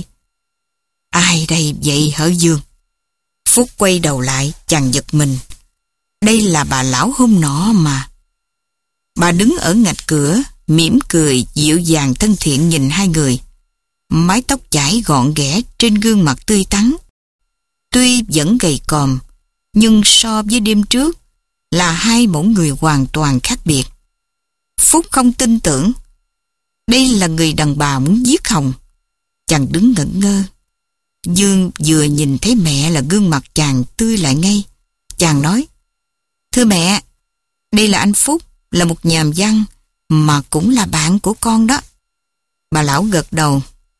[SPEAKER 1] Ai đây vậy hả Dương? Phúc quay đầu lại, chàng giật mình. Đây là bà lão hôm nọ mà. Bà đứng ở ngạch cửa, mỉm cười dịu dàng thân thiện nhìn hai người. Mái tóc chải gọn ghẽ trên gương mặt tươi tắn. Tuy vẫn gầy còm, nhưng so với đêm trước là hai mẫu người hoàn toàn khác biệt. Phúc không tin tưởng đây là người đàn bà muốn giết Hồng. Chàng đứng ngẩn ngơ. Dương vừa nhìn thấy mẹ là gương mặt chàng tươi lại ngay. Chàng nói, thưa mẹ, đây là anh Phúc, là một nhà văn mà cũng là bạn của con đó. Bà lão gật đầu.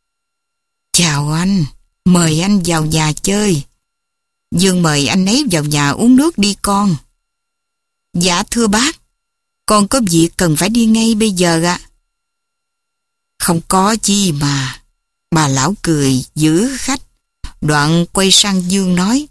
[SPEAKER 1] Chào anh, mời anh vào nhà chơi. Dương mời anh ấy vào nhà uống nước đi con. Dạ thưa bác, con có việc cần phải đi ngay bây giờ ạ. Không có chi mà. Bà lão cười giữ khách, đoạn quay sang Dương nói.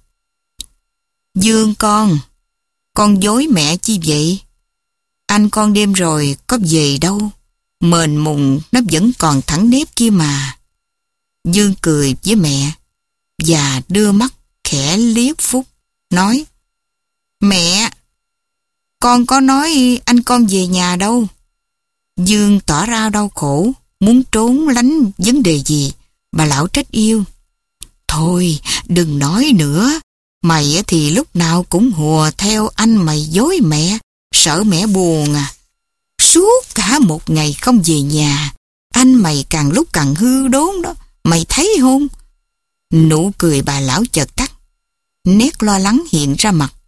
[SPEAKER 1] Dương con dối mẹ chi vậy? Anh con đêm rồi có về đâu, mền mùng nó vẫn còn thẳng nếp kia mà. Dương cười với mẹ và đưa mắt khẽ liếc Phúc, nói. Mẹ, con có nói anh con về nhà đâu. Dương tỏ ra đau khổ, muốn trốn lánh vấn đề gì. Bà lão trách yêu. Thôi đừng nói nữa, mày thì lúc nào cũng hùa theo anh mày dối mẹ, sợ mẹ buồn à. Suốt cả một ngày không về nhà, anh mày càng lúc càng hư đốn đó, mày thấy không? Nụ cười bà lão chợt tắt, nét lo lắng hiện ra mặt.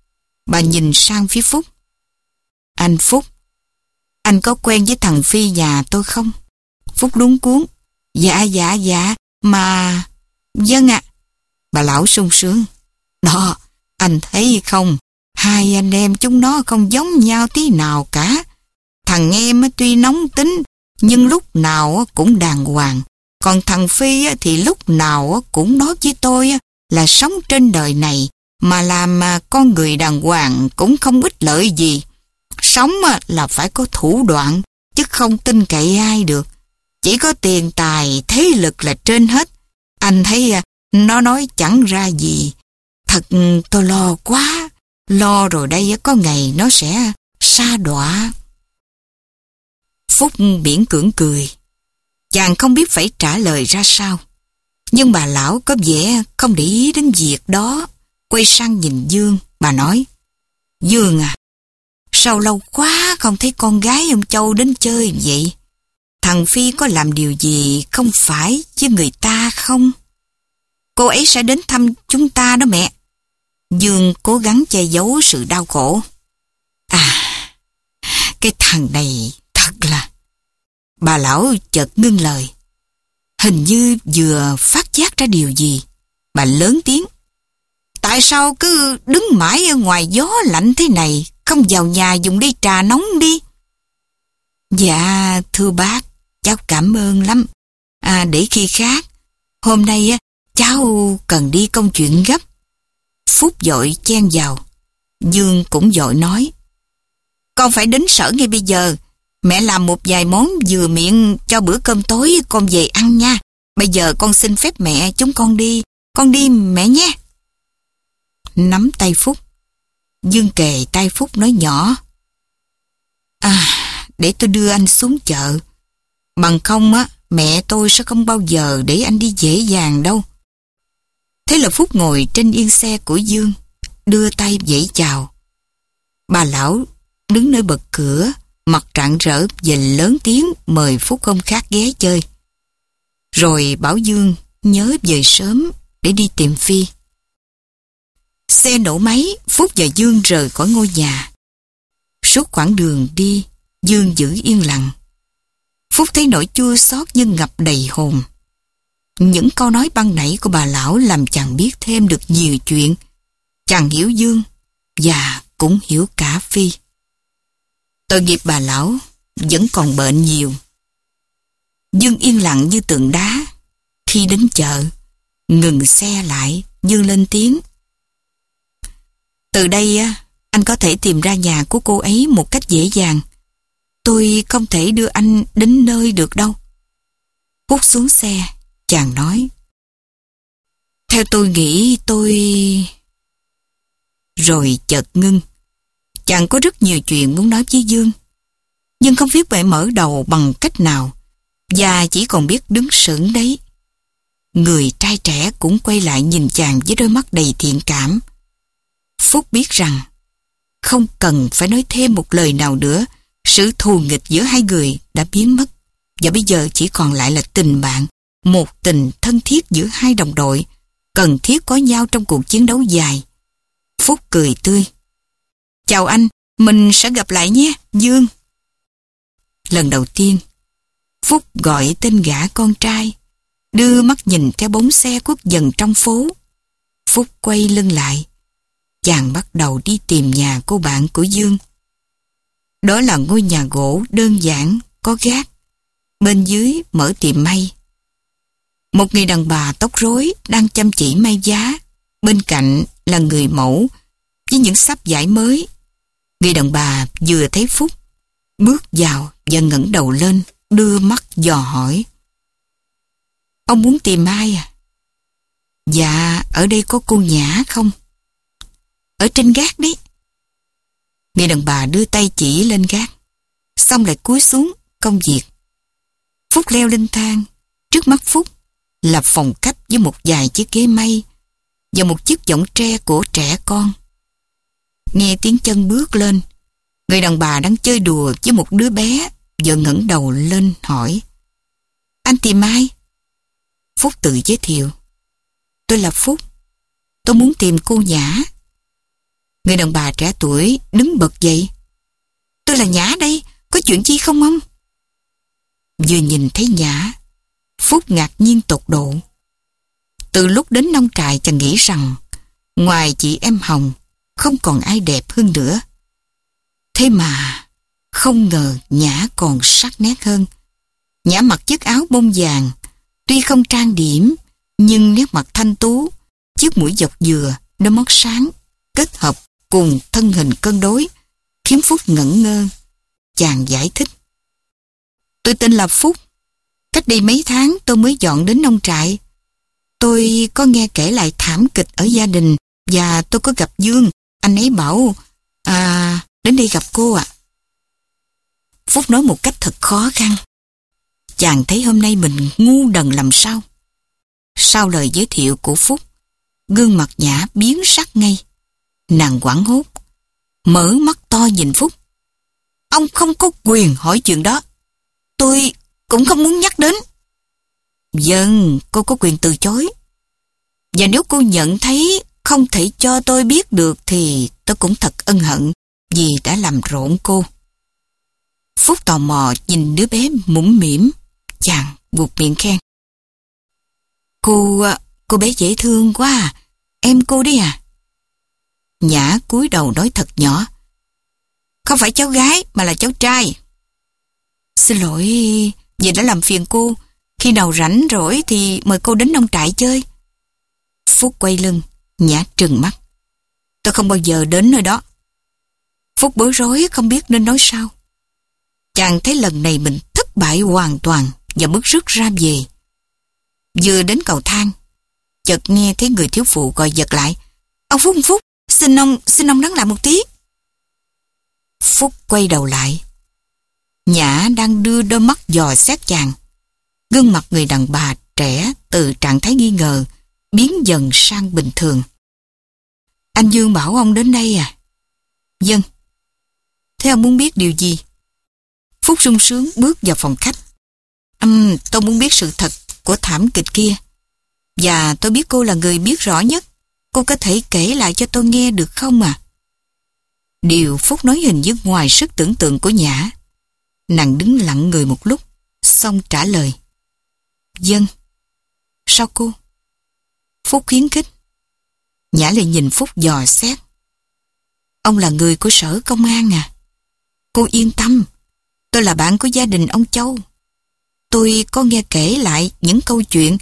[SPEAKER 1] Bà nhìn sang phía Phúc. Anh Phúc, anh có quen với thằng Phi nhà tôi không? Phúc luống cuống. Dạ, mà... Vâng ạ. Bà lão sung sướng. Đó, anh thấy không? Hai anh em chúng nó không giống nhau tí nào cả. Thằng em tuy nóng tính, nhưng lúc nào cũng đàng hoàng. Còn thằng Phi thì lúc nào cũng nói với tôi là sống trên đời này mà làm con người đàng hoàng cũng không ích lợi gì. Sống là phải có thủ đoạn, chứ không tin cậy ai được. Chỉ có tiền tài, thế lực là trên hết. Anh thấy nó nói chẳng ra gì. Thật tôi lo quá. Lo rồi đây có ngày nó sẽ sa đọa. Phúc miễn cưỡng cười. Chàng không biết phải trả lời ra sao. Nhưng bà lão có vẻ không để ý đến việc đó. Quay sang nhìn Dương, bà nói: Dương à, sao lâu quá không thấy con gái ông Châu đến chơi vậy? Thằng Phi có làm điều gì không phải với người ta không? Cô ấy sẽ đến thăm chúng ta đó mẹ. Dương cố gắng che giấu sự đau khổ. Cái thằng này thật là... Bà lão chợt ngưng lời. Hình như vừa phát giác ra điều gì. Bà lớn tiếng: Tại sao cứ đứng mãi ở ngoài gió lạnh thế này, không vào nhà dùng ly trà nóng đi? Dạ thưa bác, cháu cảm ơn lắm. Để khi khác. Hôm nay cháu cần đi công chuyện gấp. Phúc vội chen vào. Dương cũng vội nói: Con phải đến sở ngay bây giờ. Mẹ làm một vài món vừa miệng cho bữa cơm tối con về ăn nha. Bây giờ con xin phép mẹ chúng con đi. Con đi mẹ nhé. Nắm tay Phúc. Dương kề tay Phúc nói nhỏ: Để tôi đưa anh xuống chợ. Bằng không mẹ tôi sẽ không bao giờ để anh đi dễ dàng đâu. Thế là Phúc ngồi trên yên xe của Dương, đưa tay vẫy chào. Bà lão đứng nơi bậc cửa, mặt rạng rỡ và lớn tiếng mời Phúc hôm khác ghé chơi. Rồi bảo Dương nhớ về sớm để đi tìm Phi. Xe nổ máy, Phúc và Dương rời khỏi ngôi nhà. Suốt quãng đường đi, Dương giữ yên lặng. Phúc thấy nỗi chua xót nhưng ngập đầy hồn. Những câu nói ban nãy của bà lão làm chàng biết thêm được nhiều chuyện. Chàng hiểu Dương và cũng hiểu cả Phi. Tội nghiệp bà lão vẫn còn bệnh nhiều. Dương yên lặng như tượng đá. Khi đến chợ, ngừng xe lại, Dương lên tiếng: Từ đây anh có thể tìm ra nhà của cô ấy một cách dễ dàng. Tôi không thể đưa anh đến nơi được đâu. Phúc xuống xe, chàng nói: Theo tôi nghĩ Rồi chợt ngưng. Chàng có rất nhiều chuyện muốn nói với Dương, nhưng không biết phải mở đầu bằng cách nào, và chỉ còn biết đứng sững đấy. Người trai trẻ cũng quay lại nhìn chàng với đôi mắt đầy thiện cảm. Phúc biết rằng không cần phải nói thêm một lời nào nữa. Sự thù nghịch giữa hai người đã biến mất, và bây giờ chỉ còn lại là tình bạn, một tình thân thiết giữa hai đồng đội, cần thiết có nhau trong cuộc chiến đấu dài. Phúc cười tươi: Chào anh, mình sẽ gặp lại nhé, Dương. Lần đầu tiên, Phúc gọi tên gã con trai, đưa mắt nhìn theo bóng xe khuất dần trong phố. Phúc quay lưng lại. Chàng bắt đầu đi tìm nhà cô bạn của Dương. Đó là ngôi nhà gỗ đơn giản, có gác. Bên dưới mở tiệm may. Một người đàn bà tóc rối đang chăm chỉ may giá. Bên cạnh là người mẫu với những sắp vải mới. Người đàn bà vừa thấy Phúc, bước vào và ngẩng đầu lên, đưa mắt dò hỏi: Ông muốn tìm ai à? Dạ, ở đây có cô Nhã không? Ở trên gác đấy. Người đàn bà đưa tay chỉ lên gác, xong lại cúi xuống công việc. Phúc leo lên thang. Trước mắt Phúc là phòng khách với một vài chiếc ghế may và một chiếc võng tre của trẻ con. Nghe tiếng chân bước lên, người đàn bà đang chơi đùa với một đứa bé, giờ ngẩng đầu lên hỏi: Anh tìm ai? Phúc tự giới thiệu: Tôi là Phúc. Tôi muốn tìm cô Nhã. Người đàn bà trẻ tuổi đứng bật dậy. Tôi là Nhã đây, có chuyện chi không ông? Vừa nhìn thấy Nhã, Phúc ngạc nhiên tột độ. Từ lúc đến nông trại chàng nghĩ rằng ngoài chị em Hồng không còn ai đẹp hơn nữa. Thế mà không ngờ Nhã còn sắc nét hơn. Nhã mặc chiếc áo bông vàng, tuy không trang điểm nhưng nét mặt thanh tú, chiếc mũi dọc dừa, đôi mắt sáng kết hợp cùng thân hình cân đối khiến Phúc ngẩn ngơ. Chàng giải thích. Tôi tên là Phúc. Cách đây mấy tháng tôi mới dọn đến nông trại. Tôi có nghe kể lại thảm kịch ở gia đình và tôi có gặp Dương. Anh ấy bảo đến đây gặp cô ạ. Phúc nói một cách thật khó khăn. Chàng thấy hôm nay mình ngu đần làm sao. Sau lời giới thiệu của Phúc, gương mặt Nhã biến sắc ngay. Nàng hoảng hốt, mở mắt to nhìn Phúc. Ông không có quyền hỏi chuyện đó. Tôi cũng không muốn nhắc đến. Vâng, cô có quyền từ chối. Và nếu cô nhận thấy không thể cho tôi biết được thì tôi cũng thật ân hận vì đã làm rộn cô. Phúc tò mò nhìn đứa bé mũm mĩm. Chàng buột miệng khen. Cô bé dễ thương quá à. Em cô đấy à? Nhã cúi đầu nói thật nhỏ. Không phải cháu gái mà là cháu trai. Xin lỗi vì đã làm phiền cô. Khi nào rảnh rỗi thì mời cô đến nông trại chơi. Phúc quay lưng. Nhã trừng mắt. Tôi không bao giờ đến nơi đó. Phúc bối rối không biết nên nói sao. Chàng thấy lần này mình thất bại hoàn toàn và bứt rứt ra về. Vừa đến cầu thang, chợt nghe thấy người thiếu phụ gọi giật lại. Ông Phúc, xin ông nắng lại một tí. Phúc quay đầu lại. Nhã đang đưa đôi mắt dò xét chàng. Gương mặt người đàn bà trẻ từ trạng thái nghi ngờ biến dần sang bình thường. Anh Dương bảo ông đến đây à? Vâng. Thế ông muốn biết điều gì? Phúc sung sướng bước vào phòng khách. Tôi muốn biết sự thật của thảm kịch kia. Và tôi biết cô là người biết rõ nhất. Cô có thể kể lại cho tôi nghe được không à? Điều Phúc nói hình như ngoài sức tưởng tượng của Nhã. Nàng đứng lặng người một lúc, xong trả lời. Vâng. Sao cô? Phúc khuyến khích. Nhã lại nhìn Phúc dò xét. Ông là người của sở công an à? Cô yên tâm. Tôi là bạn của gia đình ông Châu. Tôi có nghe kể lại những câu chuyện.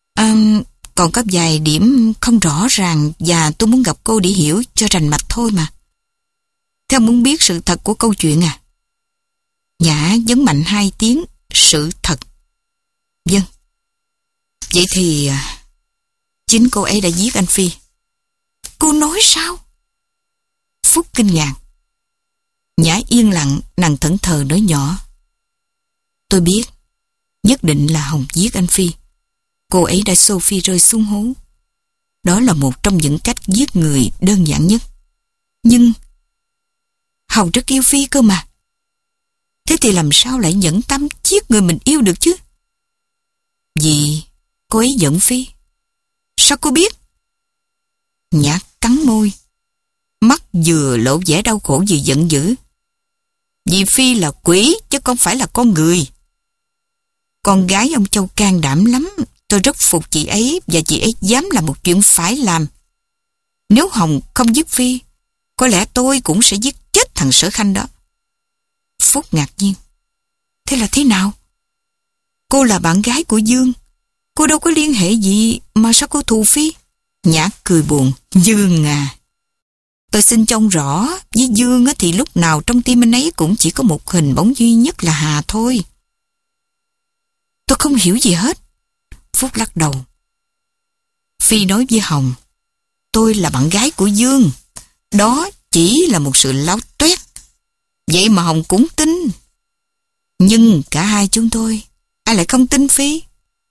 [SPEAKER 1] Còn có vài điểm không rõ ràng và tôi muốn gặp cô để hiểu cho rành mạch thôi mà. Thế ông muốn biết sự thật của câu chuyện à? Nhã nhấn mạnh 2 tiếng sự thật. Vâng. Vậy thì chính cô ấy đã giết anh Phi. Cô nói sao? Phúc kinh ngạc. Nhã yên lặng, nàng thẫn thờ nói nhỏ. Tôi biết, nhất định là Hồng giết anh Phi. Cô ấy đã xô Phi rơi xuống hố. Đó là một trong những cách giết người đơn giản nhất. Nhưng Hồng rất yêu Phi cơ mà. Thế thì làm sao lại nhẫn tâm giết người mình yêu được chứ? Vì cô ấy giận Phi. Sao cô biết? Nhã cắn môi, mắt vừa lộ vẻ đau khổ vừa giận dữ. Vì Phi là quỷ chứ không phải là con người. Con gái ông Châu can đảm lắm. Tôi rất phục chị ấy và chị ấy dám làm một chuyện phải làm. Nếu Hồng không giết Phi, có lẽ tôi cũng sẽ giết chết thằng Sở Khanh đó. Phúc ngạc nhiên. Thế là thế nào? Cô là bạn gái của Dương. Cô đâu có liên hệ gì mà sao cô thù Phi? Nhã cười buồn. Dương à, tôi xin trông rõ, với Dương thì lúc nào trong tim anh ấy cũng chỉ có một hình bóng duy nhất là Hà thôi. Tôi không hiểu gì hết. Phúc lắc đầu. Phi nói với Hồng, tôi là bạn gái của Dương. Đó chỉ là một sự láo toét. Vậy mà Hồng cũng tin. Nhưng cả hai chúng tôi, ai lại không tin Phi?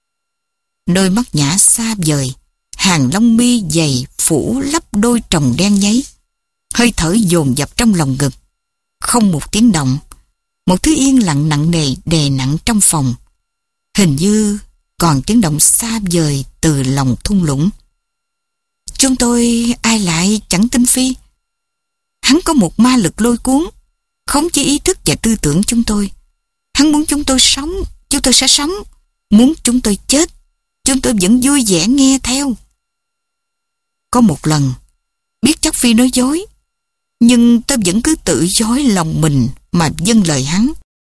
[SPEAKER 1] Đôi mắt Nhã xa vời, hàng lông mi dày phủ lấp đôi tròng đen nháy. Hơi thở dồn dập trong lòng ngực. Không một tiếng động. Một thứ yên lặng nặng nề đè nặng trong phòng. Hình như còn tiếng động xa vời từ lòng thung lũng. Chúng tôi ai lại chẳng tin Phi. Hắn có một ma lực lôi cuốn, khống chế ý thức và tư tưởng chúng tôi. Hắn muốn chúng tôi sống, chúng tôi sẽ sống. Muốn chúng tôi chết, chúng tôi vẫn vui vẻ nghe theo. Có một lần, biết chắc Phi nói dối, nhưng tôi vẫn cứ tự dối lòng mình mà vâng lời hắn.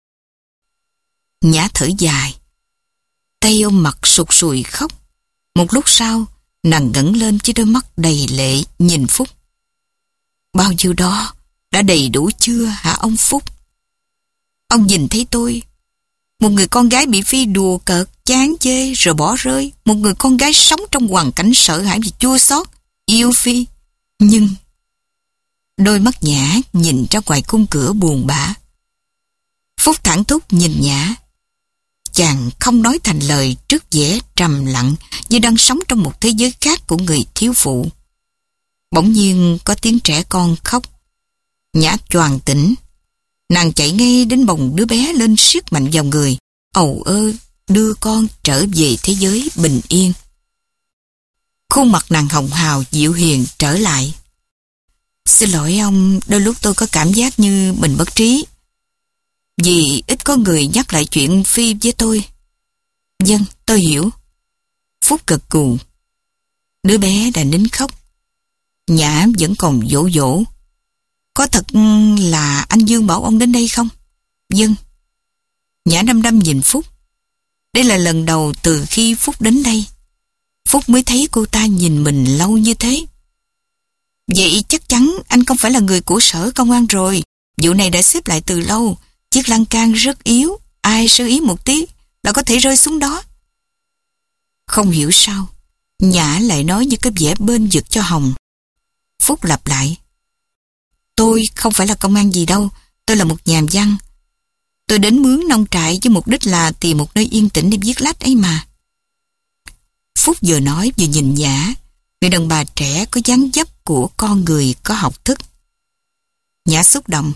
[SPEAKER 1] Nhã thở dài, tay ôm mặt sụt sùi khóc. Một lúc sau, nàng ngẩng lên với đôi mắt đầy lệ nhìn Phúc. Bao nhiêu đó đã đầy đủ chưa hả ông Phúc? Ông nhìn thấy tôi, một người con gái bị Phi đùa cợt, chán chê rồi bỏ rơi, một người con gái sống trong hoàn cảnh sợ hãi và chua xót, yêu Phi. Nhưng đôi mắt Nhã nhìn ra ngoài khung cửa buồn bã. Phúc thảng thốt nhìn Nhã. Chàng không nói thành lời trước vẻ trầm lặng như đang sống trong một thế giới khác của người thiếu phụ. Bỗng nhiên có tiếng trẻ con khóc. Nhã choàng tỉnh. Nàng chạy ngay đến bồng đứa bé lên siết mạnh vào người, ầu ơ đưa con trở về thế giới bình yên. Khuôn mặt nàng hồng hào dịu hiền trở lại. Xin lỗi ông, đôi lúc tôi có cảm giác như mình bất trí, vì ít có người nhắc lại chuyện Phi với tôi. Vâng, tôi hiểu. Phúc gật gù. Đứa bé đã nín khóc. Nhã vẫn còn dỗ dỗ. Có thật là anh Dương bảo ông đến đây không? Vâng. Nhã đăm đăm nhìn Phúc. Đây là lần đầu từ khi Phúc đến đây, Phúc mới thấy cô ta nhìn mình lâu như thế. Vậy chắc chắn anh không phải là người của sở công an rồi. Vụ này đã xếp lại từ lâu. Chiếc lan can rất yếu, ai sơ ý một tí là có thể rơi xuống đó. Không hiểu sao, Nhã lại nói như cái vẻ bên vực cho Hồng. Phúc lặp lại. Tôi không phải là công an gì đâu, tôi là một nhà văn. Tôi đến mướn nông trại với mục đích là tìm một nơi yên tĩnh để viết lách ấy mà. Phúc vừa nói vừa nhìn Nhã, người đàn bà trẻ có dáng dấp của con người có học thức. Nhã xúc động.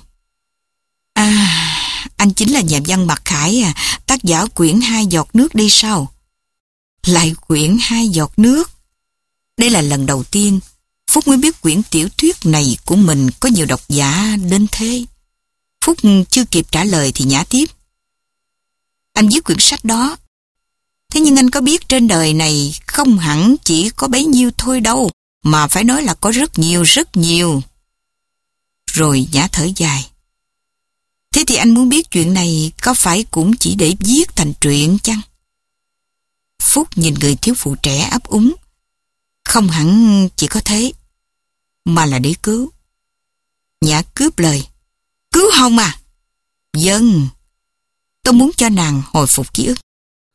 [SPEAKER 1] Anh chính là nhà văn Mạc Khải à, tác giả quyển 2 giọt nước đi sao? Lại quyển 2 giọt nước. Đây là lần đầu tiên Phúc mới biết quyển tiểu thuyết này của mình có nhiều độc giả đến thế. Phúc chưa kịp trả lời thì Nhã tiếp. Anh viết quyển sách đó. Thế nhưng anh có biết trên đời này không hẳn chỉ có bấy nhiêu thôi đâu, mà phải nói là có rất nhiều. Rồi Nhã thở dài. Thế thì anh muốn biết chuyện này có phải cũng chỉ để viết thành truyện chăng? Phúc nhìn người thiếu phụ trẻ ấp úng. Không hẳn chỉ có thế, mà là để cứu. Nhã cướp lời. Cứu Hồng à? Vâng, tôi muốn cho nàng hồi phục ký ức.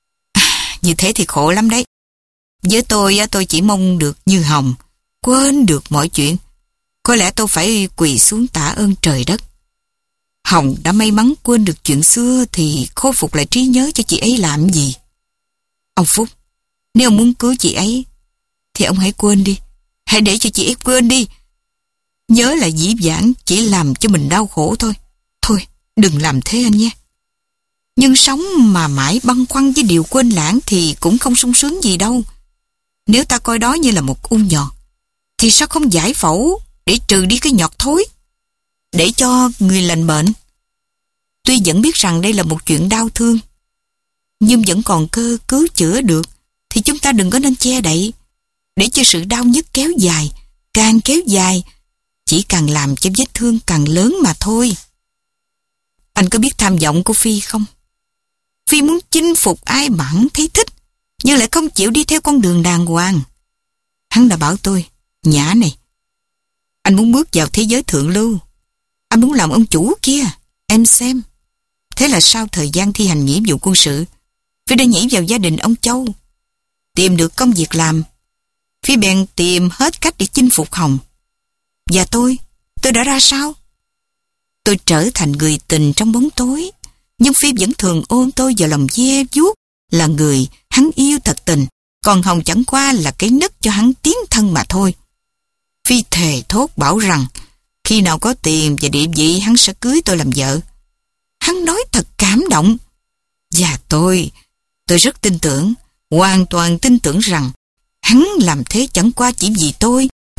[SPEAKER 1] Như thế thì khổ lắm đấy. Với tôi chỉ mong được như Hồng, quên được mọi chuyện. Có lẽ tôi phải quỳ xuống tạ ơn trời đất. Hồng đã may mắn quên được chuyện xưa thì khôi phục lại trí nhớ cho chị ấy làm gì? Ông Phúc, nếu ông muốn cứu chị ấy thì ông hãy quên đi. Hãy để cho chị ấy quên đi. Nhớ là dĩ vãng chỉ làm cho mình đau khổ thôi. Thôi, đừng làm thế anh nhé. Nhưng sống mà mãi băn khoăn với điều quên lãng thì cũng không sung sướng gì đâu. Nếu ta coi đó như là một ung nhọt, thì sao không giải phẫu để trừ đi cái nhọt thối, để cho người lành bệnh? Tuy vẫn biết rằng đây là một chuyện đau thương, nhưng vẫn còn cơ cứu chữa được, thì chúng ta đừng có nên che đậy, để cho sự đau nhức kéo dài, càng kéo dài, chỉ càng làm cho vết thương càng lớn mà thôi. Anh có biết tham vọng của Phi không? Phi muốn chinh phục ai mà hắn thấy thích, nhưng lại không chịu đi theo con đường đàng hoàng. Hắn đã bảo tôi, Nhã này, anh muốn bước vào thế giới thượng lưu, anh muốn làm ông chủ kia, em xem. Thế là sau thời gian thi hành nghĩa vụ quân sự, Phi đã nhảy vào gia đình ông Châu. Tìm được công việc làm, Phi bèn tìm hết cách để chinh phục Hồng. Và tôi đã ra sao? Tôi trở thành người tình trong bóng tối, nhưng Phi vẫn thường ôm tôi vào lòng ve vuốt, là người hắn yêu thật tình, còn Hồng chẳng qua là cái nấc cho hắn tiến thân mà thôi. Phi thề thốt bảo rằng khi nào có tiền và địa vị hắn sẽ cưới tôi làm vợ. Hắn nói thật cảm động. Và tôi rất tin tưởng, hoàn toàn tin tưởng rằng hắn làm thế chẳng qua chỉ vì tôi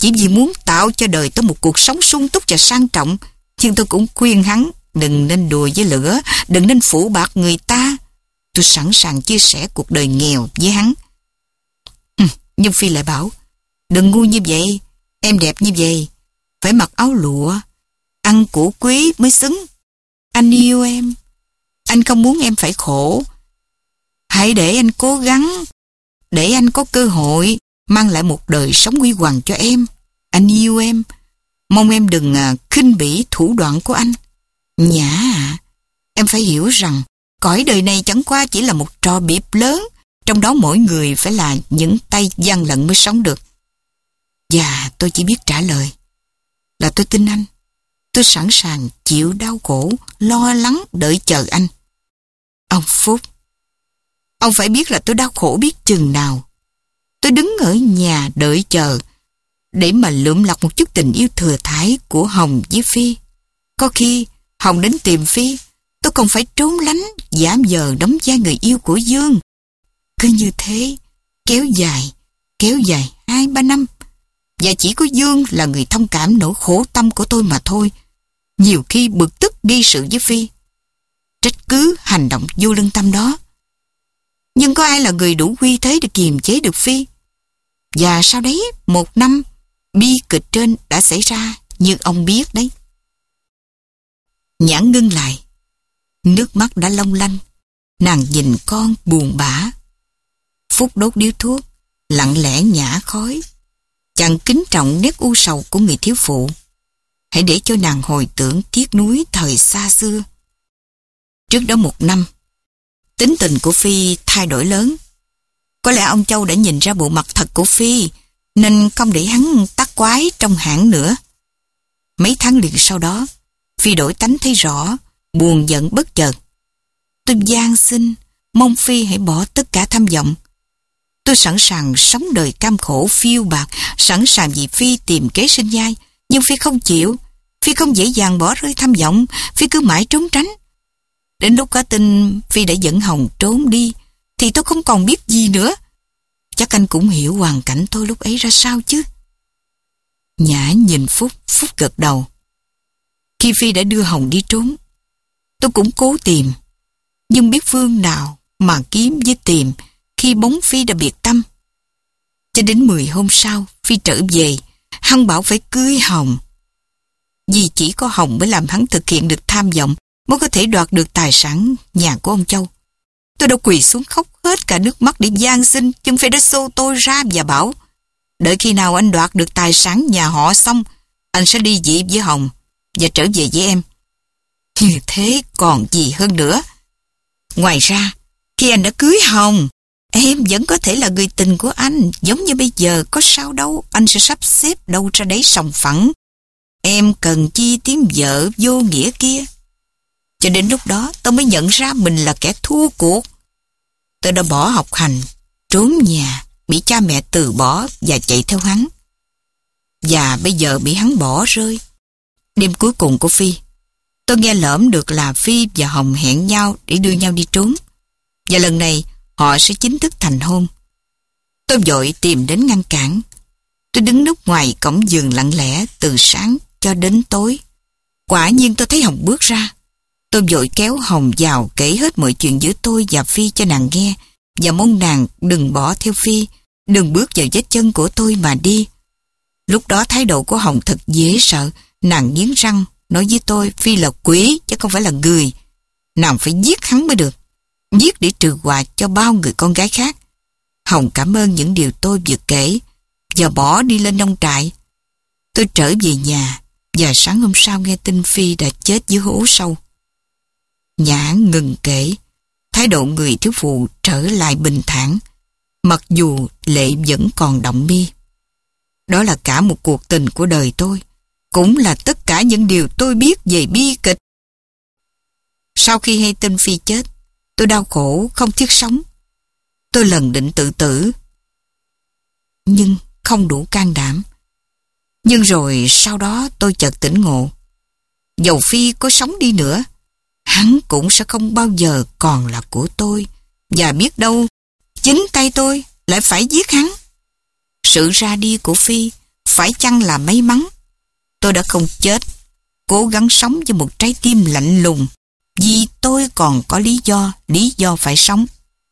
[SPEAKER 1] chỉ vì muốn tạo cho đời tôi một cuộc sống sung túc và sang trọng. Nhưng tôi cũng khuyên hắn đừng nên đùa với lửa, đừng nên phụ bạc người ta. Tôi sẵn sàng chia sẻ cuộc đời nghèo với hắn. Nhưng Phi lại bảo, đừng ngu như vậy, em đẹp như vậy, phải mặc áo lụa, ăn củ quý mới xứng. Anh yêu em, anh không muốn em phải khổ. Hãy để anh cố gắng, để anh có cơ hội mang lại một đời sống huy hoàng cho em. Anh yêu em, mong em đừng khinh bỉ thủ đoạn của anh. Nhã à, em phải hiểu rằng cõi đời này chẳng qua chỉ là một trò biệp lớn, trong đó mỗi người phải là những tay gian lận mới sống được. Và tôi chỉ biết trả lời là tôi tin anh. Tôi sẵn sàng chịu đau khổ, lo lắng đợi chờ anh. Ông Phúc, ông phải biết là tôi đau khổ biết chừng nào. Tôi đứng ở nhà đợi chờ để mà lượm lặt một chút tình yêu thừa thãi của Hồng với Phi. Có khi Hồng đến tìm Phi, tôi còn phải trốn lánh, giả vờ đóng vai người yêu của Dương. Cứ như thế, kéo dài 2-3 năm. Và chỉ có Dương là người thông cảm nỗi khổ tâm của tôi mà thôi. Nhiều khi bực tức gây sự với Phi, trách cứ hành động vô lương tâm đó. Nhưng có ai là người đủ uy thế để kiềm chế được Phi? Và sau đấy, 1 năm, bi kịch trên đã xảy ra như ông biết đấy. Nhã ngưng lại, nước mắt đã long lanh. Nàng nhìn con buồn bã. Phúc đốt điếu thuốc, lặng lẽ nhả khói. Chàng kính trọng nét u sầu của người thiếu phụ. Hãy để cho nàng hồi tưởng tiếc nuối thời xa xưa. Trước đó 1 năm, tính tình của Phi thay đổi lớn. Có lẽ ông Châu đã nhìn ra bộ mặt thật của Phi, nên không để hắn tắc quái trong hãng nữa. Mấy tháng liền sau đó, Phi đổi tánh thấy rõ, buồn giận bất chợt. Tôi van xin, mong Phi hãy bỏ tất cả tham vọng. Tôi sẵn sàng sống đời cam khổ phiêu bạt, sẵn sàng vì Phi tìm kế sinh nhai. Nhưng Phi không chịu. Phi không dễ dàng bỏ rơi tham vọng. Phi cứ mãi trốn tránh. Đến lúc cả tin Phi đã dẫn Hồng trốn đi, thì tôi không còn biết gì nữa. Chắc anh cũng hiểu hoàn cảnh tôi lúc ấy ra sao chứ. Nhã nhìn Phúc, Phúc gật đầu. Khi Phi đã đưa Hồng đi trốn, tôi cũng cố tìm, nhưng biết phương nào mà kiếm với tìm khi bóng Phi đã biệt tâm. Cho đến 10 hôm sau, Phi trở về, hắn bảo phải cưới Hồng. Vì chỉ có Hồng mới làm hắn thực hiện được tham vọng, mới có thể đoạt được tài sản nhà của ông Châu. Tôi đã quỳ xuống khóc hết cả nước mắt để van xin, nhưng Phi đã xô tôi ra và bảo, đợi khi nào anh đoạt được tài sản nhà họ xong, anh sẽ đi dị với Hồng và trở về với em. Như thế còn gì hơn nữa. Ngoài ra, khi anh đã cưới Hồng, em vẫn có thể là người tình của anh, giống như bây giờ, có sao đâu, anh sẽ sắp xếp đâu ra đấy sòng phẳng. Em cần chi tiếng vợ vô nghĩa kia. Cho đến lúc đó, tôi mới nhận ra mình là kẻ thua cuộc. Tôi đã bỏ học hành, trốn nhà, bị cha mẹ từ bỏ và chạy theo hắn. Và bây giờ bị hắn bỏ rơi. Đêm cuối cùng của Phi, tôi nghe lỡm được là Phi và Hồng hẹn nhau để đưa nhau đi trốn. Và lần này, họ sẽ chính thức thành hôn. Tôi vội tìm đến ngăn cản. Tôi đứng núp ngoài cổng giường lặng lẽ từ sáng cho đến tối. Quả nhiên tôi thấy Hồng bước ra. Tôi vội kéo Hồng vào kể hết mọi chuyện giữa tôi và Phi cho nàng nghe, và mong nàng đừng bỏ theo Phi, đừng bước vào vết chân của tôi mà đi. Lúc đó thái độ của Hồng thật dễ sợ. Nàng nghiến răng nói với tôi Phi là quỷ chứ không phải là người. Nàng phải giết hắn mới được, giết để trừ họa cho bao người con gái khác. Hồng cảm ơn những điều tôi vừa kể và bỏ đi lên nông trại. Tôi trở về nhà và sáng hôm sau nghe tin Phi đã chết dưới hố sâu. Nhã ngừng kể, thái độ người thiếu phụ trở lại bình thản, mặc dù lệ vẫn còn đọng mi. Đó là cả một cuộc tình của đời tôi, cũng là tất cả những điều tôi biết về bi kịch. Sau khi hay tin Phi chết, tôi đau khổ không thiết sống. Tôi lần định tự tử, nhưng không đủ can đảm. Nhưng rồi sau đó tôi chợt tỉnh ngộ. Dầu Phi có sống đi nữa, hắn cũng sẽ không bao giờ còn là của tôi. Và biết đâu, chính tay tôi lại phải giết hắn. Sự ra đi của Phi Phải chăng là may mắn tôi đã không chết, cố gắng sống với một trái tim lạnh lùng, vì tôi còn có lý do phải sống.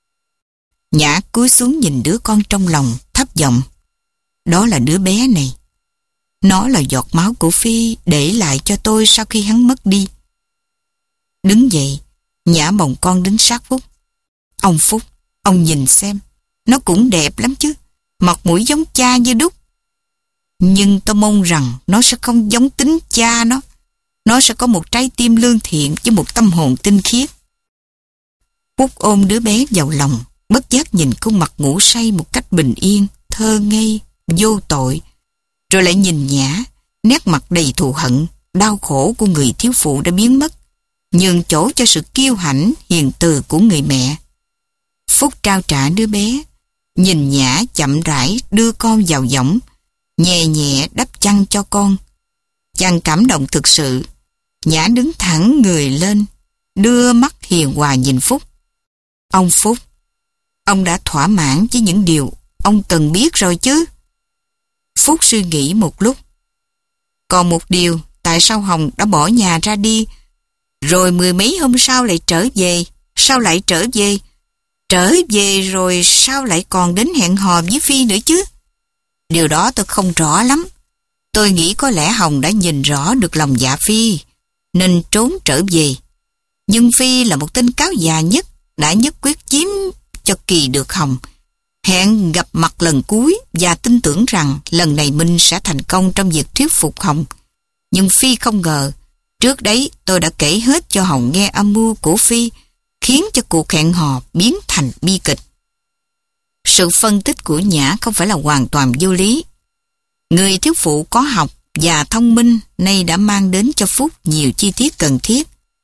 [SPEAKER 1] Nhã cúi xuống nhìn đứa con trong lòng, thấp giọng. Đó là đứa bé này. Nó là giọt máu của Phi để lại cho tôi sau khi hắn mất đi. Đứng dậy, Nhã bồng con đến sát Phúc. Ông Phúc, ông nhìn xem, nó cũng đẹp lắm chứ, mặt mũi giống cha như đúc. Nhưng tôi mong rằng nó sẽ không giống tính cha nó. Nó sẽ có một trái tim lương thiện với một tâm hồn tinh khiết. Phúc ôm đứa bé vào lòng, bất giác nhìn khuôn mặt ngủ say một cách bình yên, thơ ngây, vô tội. Rồi lại nhìn Nhã, nét mặt đầy thù hận, đau khổ của người thiếu phụ đã biến mất, nhường chỗ cho sự kiêu hãnh, hiền từ của người mẹ. Phúc trao trả đứa bé, nhìn Nhã chậm rãi đưa con vào võng, nhẹ nhẹ đắp chăn cho con. Chàng cảm động thực sự. Nhã đứng thẳng người lên, đưa mắt hiền hòa nhìn Phúc. Ông Phúc, ông đã thỏa mãn với những điều ông cần biết rồi chứ? Phúc suy nghĩ một lúc. Còn một điều, tại sao Hồng đã bỏ nhà ra đi, rồi 10 mấy hôm sau lại trở về? Sao lại trở về? Trở về rồi sao lại còn đến hẹn hò với Phi nữa chứ? Điều đó tôi không rõ lắm. Tôi nghĩ có lẽ Hồng đã nhìn rõ được lòng dạ Phi, nên trốn trở về. Nhưng Phi là một tên cáo già nhất, đã nhất quyết chiếm cho kỳ được Hồng. Hẹn gặp mặt lần cuối và tin tưởng rằng lần này Minh sẽ thành công trong việc thuyết phục Hồng. Nhưng Phi không ngờ, trước đấy tôi đã kể hết cho Hồng nghe âm mưu của Phi, khiến cho cuộc hẹn hò biến thành bi kịch. Sự phân tích của Nhã không phải là hoàn toàn vô lý. Người thiếu phụ có học và thông minh nay đã mang đến cho Phúc nhiều chi tiết cần thiết.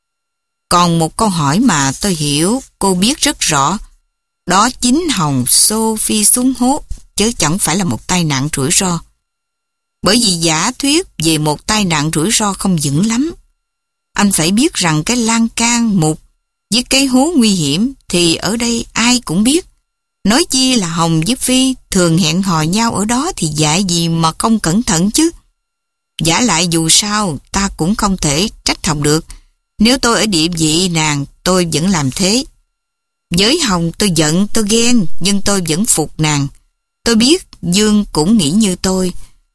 [SPEAKER 1] Còn một câu hỏi mà tôi hiểu cô biết rất rõ, đó chính Hồng xô Phi xuống hố, chứ chẳng phải là một tai nạn rủi ro. Bởi vì giả thuyết về một tai nạn rủi ro không vững lắm. Anh phải biết rằng cái lan can mục với cái hố nguy hiểm thì ở đây ai cũng biết. Nói chi là Hồng với Phi thường hẹn hò nhau ở đó thì dại gì mà không cẩn thận chứ. Vả lại dù sao ta cũng không thể trách Hồng được. Nếu tôi ở địa vị nàng, tôi vẫn làm thế. Với Hồng tôi giận, tôi ghen, nhưng tôi vẫn phục nàng. Tôi biết Dương cũng nghĩ như tôi.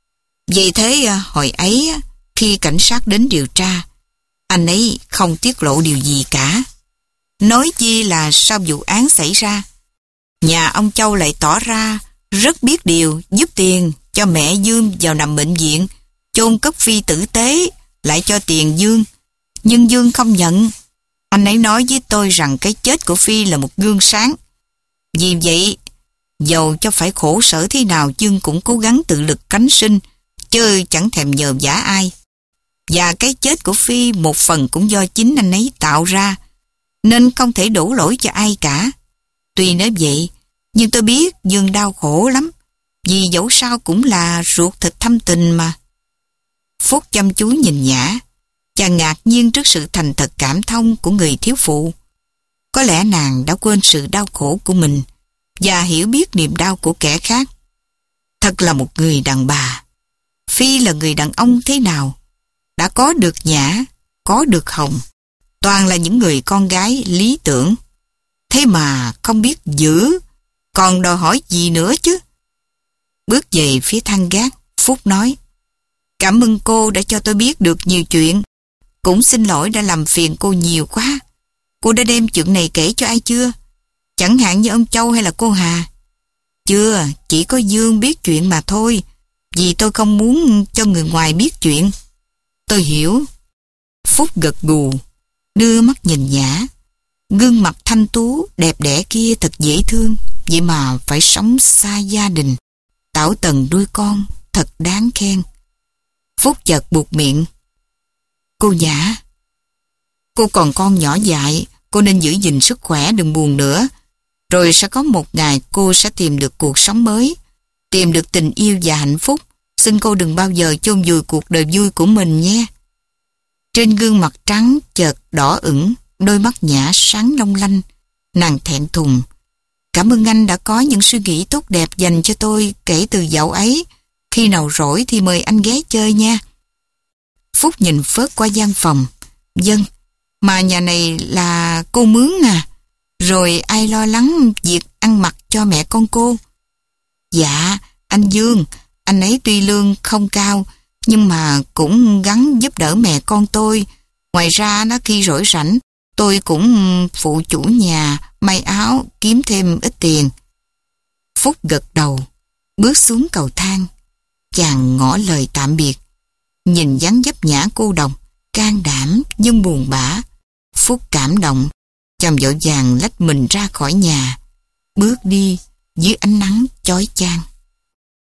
[SPEAKER 1] Vì thế hồi ấy khi cảnh sát đến điều tra, anh ấy không tiết lộ điều gì cả. Nói chi là sau vụ án xảy ra, nhà ông Châu lại tỏ ra rất biết điều, giúp tiền cho mẹ Dương vào nằm bệnh viện, chôn cất Phi tử tế, lại cho tiền Dương. Nhưng Dương không nhận. Anh ấy nói với tôi rằng cái chết của Phi là một gương sáng. Vì vậy, dầu cho phải khổ sở thế nào, Dương cũng cố gắng tự lực cánh sinh, chứ chẳng thèm nhờ vả ai. Và cái chết của Phi một phần cũng do chính anh ấy tạo ra, nên không thể đổ lỗi cho ai cả. Tuy nói vậy, nhưng tôi biết Dương đau khổ lắm, vì dẫu sao cũng là ruột thịt thâm tình mà. Phúc chăm chú nhìn Nhã, chàng ngạc nhiên trước sự thành thật cảm thông của người thiếu phụ. Có lẽ nàng đã quên sự đau khổ của mình và hiểu biết niềm đau của kẻ khác. Thật là một người đàn bà. Phi là người đàn ông thế nào? Đã có được Nhã, có được Hồng, toàn là những người con gái lý tưởng. Thế mà không biết giữ, còn đòi hỏi gì nữa chứ? Bước về phía thang gác, Phúc nói: Cảm ơn cô đã cho tôi biết được nhiều chuyện. Cũng xin lỗi đã làm phiền cô nhiều quá. Cô đã đem chuyện này kể cho ai chưa? Chẳng hạn như ông Châu hay là cô Hà? Chưa, chỉ có Dương biết chuyện mà thôi. Vì tôi không muốn cho người ngoài biết chuyện. Tôi hiểu. Phúc gật gù, đưa mắt nhìn Nhã. Gương mặt thanh tú, đẹp đẽ kia thật dễ thương. Vậy mà phải sống xa gia đình, tảo tần nuôi con, thật đáng khen. Phúc chợt buột miệng: Cô Nhã, cô còn con nhỏ dại, cô nên giữ gìn sức khỏe, đừng buồn nữa. Rồi sẽ có một ngày cô sẽ tìm được cuộc sống mới, tìm được tình yêu và hạnh phúc. Xin cô đừng bao giờ chôn vùi cuộc đời vui của mình nhé. Trên gương mặt trắng chợt đỏ ửng, đôi mắt Nhã sáng long lanh. Nàng thẹn thùng: Cảm ơn anh đã có những suy nghĩ tốt đẹp dành cho tôi kể từ dạo ấy. Khi nào rỗi thì mời anh ghé chơi nha. Phúc nhìn Phớt qua gian phòng. Vâng, mà nhà này là cô mướn à? Rồi ai lo lắng việc ăn mặc cho mẹ con cô? Dạ, anh Dương, anh ấy tuy lương không cao, nhưng mà cũng gắng giúp đỡ mẹ con tôi. Ngoài ra khi rỗi rảnh, tôi cũng phụ chủ nhà, may áo, kiếm thêm ít tiền. Phúc gật đầu, bước xuống cầu thang. Chàng ngỏ lời tạm biệt. Nhìn dáng dấp nhã cô đồng, can đảm nhưng buồn bã. Phúc cảm động, chàng vội vàng lách mình ra khỏi nhà, bước đi dưới ánh nắng chói chang.